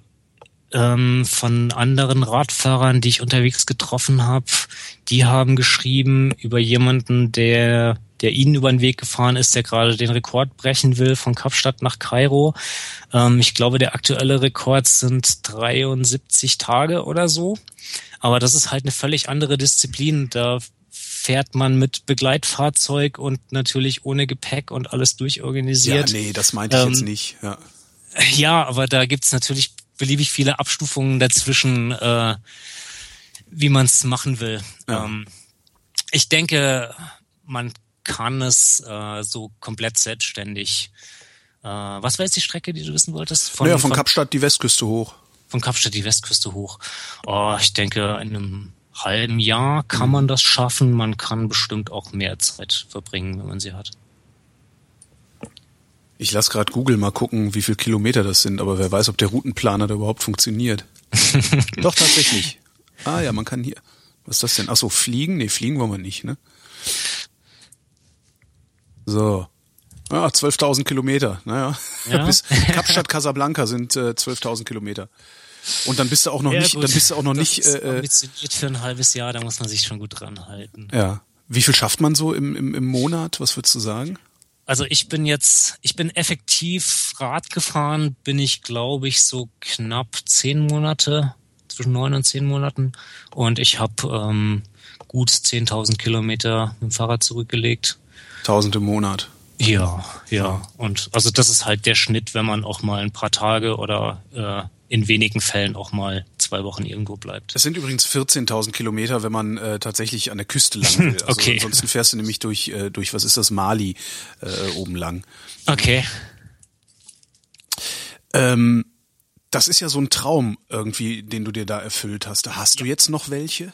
von anderen Radfahrern, die ich unterwegs getroffen habe, die haben geschrieben über jemanden, der ihnen über den Weg gefahren ist, der gerade den Rekord brechen will von Kapstadt nach Kairo. Ich glaube, der aktuelle Rekord sind 73 Tage oder so. Aber das ist halt eine völlig andere Disziplin. Da fährt man mit Begleitfahrzeug und natürlich ohne Gepäck und alles durchorganisiert. Ja, nee, das meinte ich jetzt nicht. Ja, aber da gibt's natürlich beliebig viele Abstufungen dazwischen, wie man es machen will. Ja. Ich denke, man kann es so komplett selbstständig. Was war jetzt die Strecke, die du wissen wolltest? Von Kapstadt die Westküste hoch. Von Kapstadt die Westküste hoch. Ich denke, in einem halben Jahr kann man das schaffen. Man kann bestimmt auch mehr Zeit verbringen, wenn man sie hat. Ich lasse gerade Google mal gucken, wie viele Kilometer das sind, aber wer weiß, ob der Routenplaner da überhaupt funktioniert. Doch, tatsächlich. Ah ja, man kann hier. Was ist das denn? Ach so, fliegen? Nee, fliegen wollen wir nicht, ne? So. 12.000 Kilometer. Naja, ja. Bis Kapstadt Casablanca sind 12.000 Kilometer. Und dann bist du auch noch nicht, Das ist ambitioniert für ein halbes Jahr, da muss man sich schon gut dran halten. Ja. Wie viel schafft man so im Monat? Was würdest du sagen? Also ich bin effektiv Rad gefahren, bin ich glaube ich so knapp 10 Monate, zwischen 9 und 10 Monaten. Und ich habe gut 10.000 Kilometer mit dem Fahrrad zurückgelegt. 1.000 im Monat. Ja. Und also das ist halt der Schnitt, wenn man auch mal ein paar Tage oder in wenigen Fällen auch mal 2 Wochen irgendwo bleibt. Es sind übrigens 14.000 Kilometer, wenn man tatsächlich an der Küste lang will. Also okay. Ansonsten fährst du nämlich durch was ist das, Mali oben lang. Okay. Das ist ja so ein Traum irgendwie, den du dir da erfüllt hast. Hast du jetzt noch welche?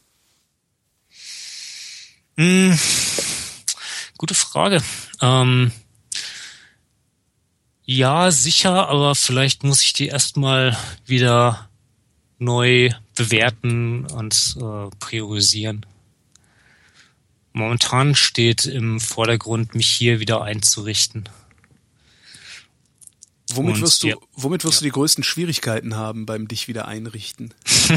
Gute Frage. Ja, sicher, aber vielleicht muss ich die erstmal wieder neu bewerten und priorisieren. Momentan steht im Vordergrund, mich hier wieder einzurichten. Womit wirst du die größten Schwierigkeiten haben beim dich wieder einrichten?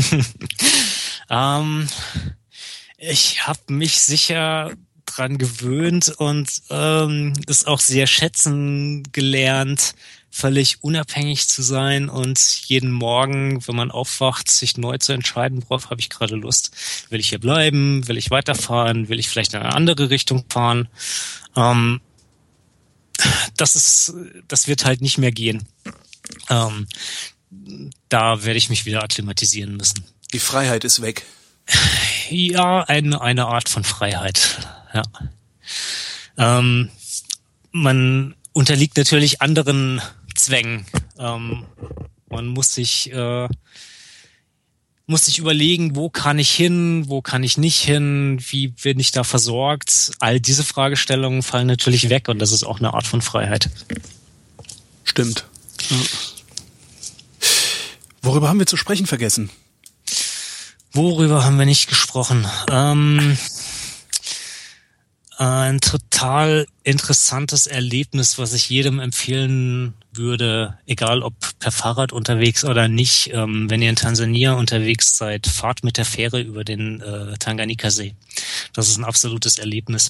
Ich habe mich sicher dran gewöhnt und es auch sehr schätzen gelernt, völlig unabhängig zu sein und jeden Morgen, wenn man aufwacht, sich neu zu entscheiden, worauf habe ich gerade Lust. Will ich hier bleiben? Will ich weiterfahren? Will ich vielleicht in eine andere Richtung fahren? Das wird halt nicht mehr gehen. Da werde ich mich wieder akklimatisieren müssen. Die Freiheit ist weg. Ja, eine Art von Freiheit. Ja. Man unterliegt natürlich anderen Zwängen. Man muss sich überlegen, wo kann ich hin, wo kann ich nicht hin, wie bin ich da versorgt. All diese Fragestellungen fallen natürlich weg und das ist auch eine Art von Freiheit. Stimmt. Worüber haben wir zu sprechen vergessen? Worüber haben wir nicht gesprochen? Ein total interessantes Erlebnis, was ich jedem empfehlen würde, egal ob per Fahrrad unterwegs oder nicht. Wenn ihr in Tansania unterwegs seid, fahrt mit der Fähre über den Tanganyika-See. Das ist ein absolutes Erlebnis.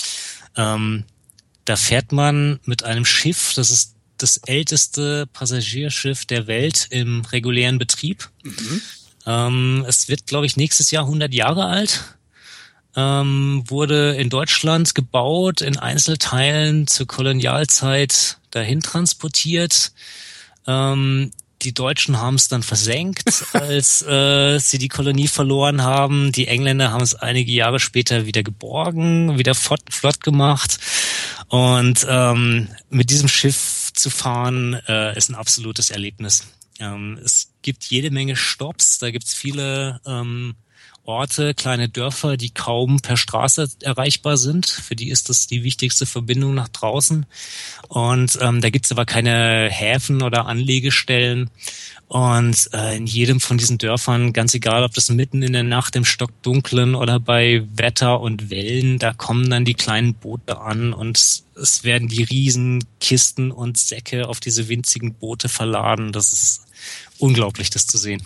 Da fährt man mit einem Schiff, das ist das älteste Passagierschiff der Welt im regulären Betrieb. Es wird, glaube ich, nächstes Jahr 100 Jahre alt. Wurde in Deutschland gebaut, in Einzelteilen zur Kolonialzeit dahin transportiert. Die Deutschen haben es dann versenkt, als sie die Kolonie verloren haben. Die Engländer haben es einige Jahre später wieder geborgen, wieder flott gemacht. Und mit diesem Schiff zu fahren, ist ein absolutes Erlebnis. Es gibt jede Menge Stopps, da gibt's viele Orte, kleine Dörfer, die kaum per Straße erreichbar sind. Für die ist das die wichtigste Verbindung nach draußen. Und da gibt's aber keine Häfen oder Anlegestellen. Und in jedem von diesen Dörfern, ganz egal, ob das mitten in der Nacht im Stockdunklen oder bei Wetter und Wellen, da kommen dann die kleinen Boote an und es werden die riesen Kisten und Säcke auf diese winzigen Boote verladen. Das ist unglaublich, das zu sehen.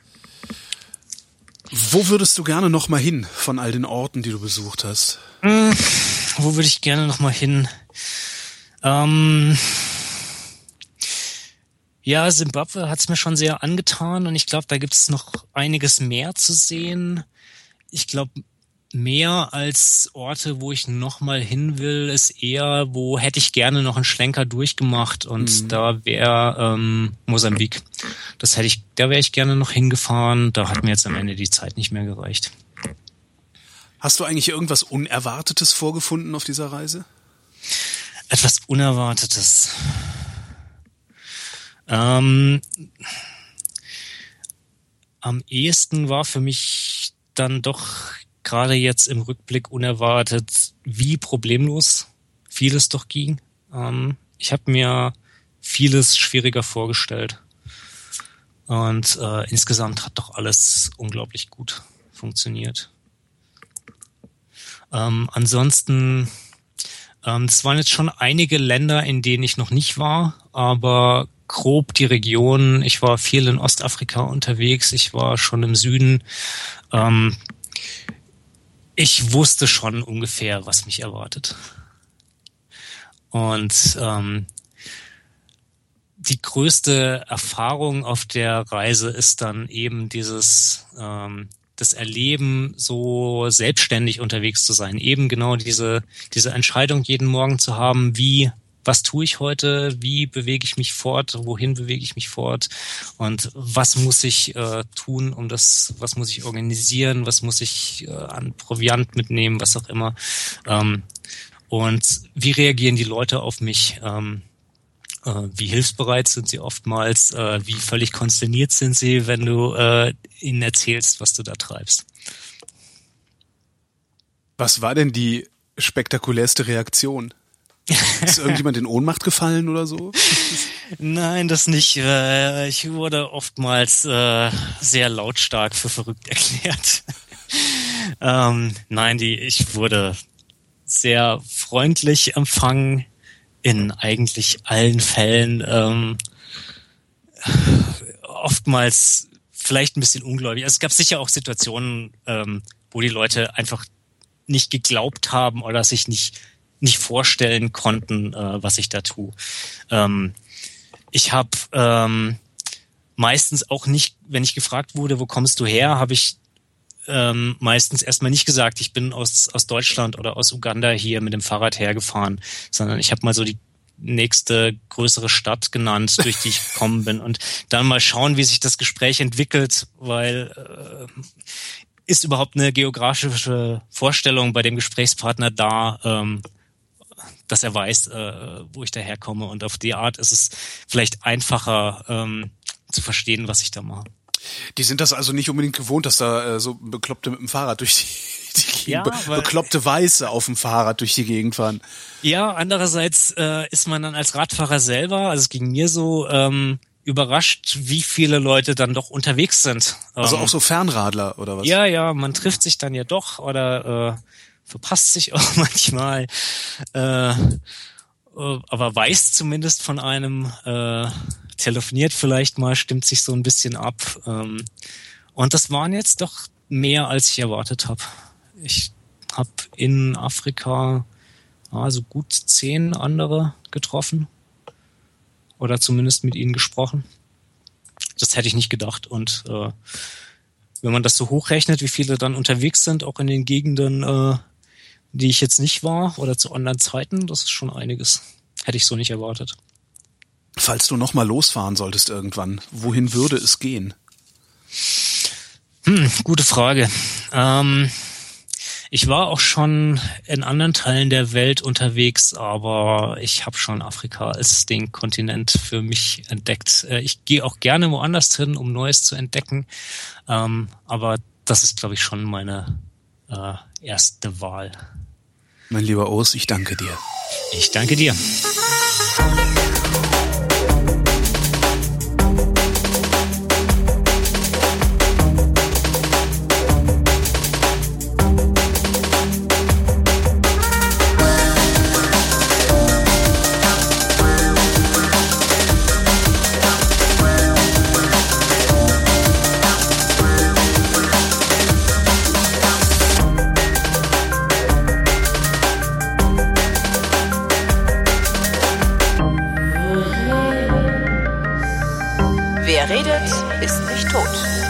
Wo würdest du gerne noch mal hin von all den Orten, die du besucht hast? Wo würde ich gerne noch mal hin? Ja, Simbabwe hat's mir schon sehr angetan und ich glaube, da gibt es noch einiges mehr zu sehen. Ich glaube, mehr als Orte, wo ich noch mal hin will, ist eher, wo hätte ich gerne noch einen Schlenker durchgemacht und da wäre Mosambik. Da wäre ich gerne noch hingefahren. Da hat mir jetzt am Ende die Zeit nicht mehr gereicht. Hast du eigentlich irgendwas Unerwartetes vorgefunden auf dieser Reise? Etwas Unerwartetes. Am ehesten war für mich dann doch gerade jetzt im Rückblick unerwartet, wie problemlos vieles doch ging. Ich habe mir vieles schwieriger vorgestellt. Und insgesamt hat doch alles unglaublich gut funktioniert. Ansonsten, es waren jetzt schon einige Länder, in denen ich noch nicht war, aber grob die Region. Ich war viel in Ostafrika unterwegs. Ich war schon im Süden. Ich wusste schon ungefähr, was mich erwartet. Und die größte Erfahrung auf der Reise ist dann eben das Erleben, so selbstständig unterwegs zu sein. Eben genau diese Entscheidung jeden Morgen zu haben, was tue ich heute, wie bewege ich mich fort, wohin bewege ich mich fort und was muss ich tun, was muss ich organisieren, was muss ich an Proviant mitnehmen, was auch immer. Und wie reagieren die Leute auf mich? Wie hilfsbereit sind sie oftmals? Wie völlig konsterniert sind sie, wenn du ihnen erzählst, was du da treibst? Was war denn die spektakulärste Reaktion? Ist irgendjemand in Ohnmacht gefallen oder so? Nein, das nicht. Ich wurde oftmals sehr lautstark für verrückt erklärt. Nein, ich wurde sehr freundlich empfangen in eigentlich allen Fällen. Oftmals vielleicht ein bisschen ungläubig. Also es gab sicher auch Situationen, wo die Leute einfach nicht geglaubt haben oder sich nicht vorstellen konnten, was ich da tue. Ich habe meistens auch nicht, wenn ich gefragt wurde, wo kommst du her, habe ich meistens erstmal nicht gesagt, ich bin aus Deutschland oder aus Uganda hier mit dem Fahrrad hergefahren, sondern ich habe mal so die nächste größere Stadt genannt, durch die ich gekommen bin und dann mal schauen, wie sich das Gespräch entwickelt, weil ist überhaupt eine geografische Vorstellung bei dem Gesprächspartner da, dass er weiß, wo ich daherkomme und auf die Art ist es vielleicht einfacher zu verstehen, was ich da mache. Die sind das also nicht unbedingt gewohnt, dass da so Bekloppte mit dem Fahrrad durch die Gegend, bekloppte Weiße auf dem Fahrrad durch die Gegend fahren. Ja, andererseits ist man dann als Radfahrer selber, also es ging mir so, überrascht, wie viele Leute dann doch unterwegs sind. Also auch so Fernradler oder was? Ja, man trifft sich dann ja doch oder verpasst sich auch manchmal, aber weiß zumindest von einem, telefoniert vielleicht mal, stimmt sich so ein bisschen ab. Und das waren jetzt doch mehr, als ich erwartet habe. Ich habe in Afrika so gut 10 andere getroffen oder zumindest mit ihnen gesprochen. Das hätte ich nicht gedacht. Und wenn man das so hochrechnet, wie viele dann unterwegs sind, auch in den Gegenden, die ich jetzt nicht war oder zu anderen Zeiten, das ist schon einiges. Hätte ich so nicht erwartet. Falls du nochmal losfahren solltest irgendwann, wohin würde es gehen? Gute Frage. Ich war auch schon in anderen Teilen der Welt unterwegs, aber ich habe schon Afrika als den Kontinent für mich entdeckt. Ich gehe auch gerne woanders hin, um Neues zu entdecken, aber das ist, glaube ich, schon meine erste Wahl. Mein lieber Urs, ich danke dir. Ich danke dir. Wer redet, ist nicht tot.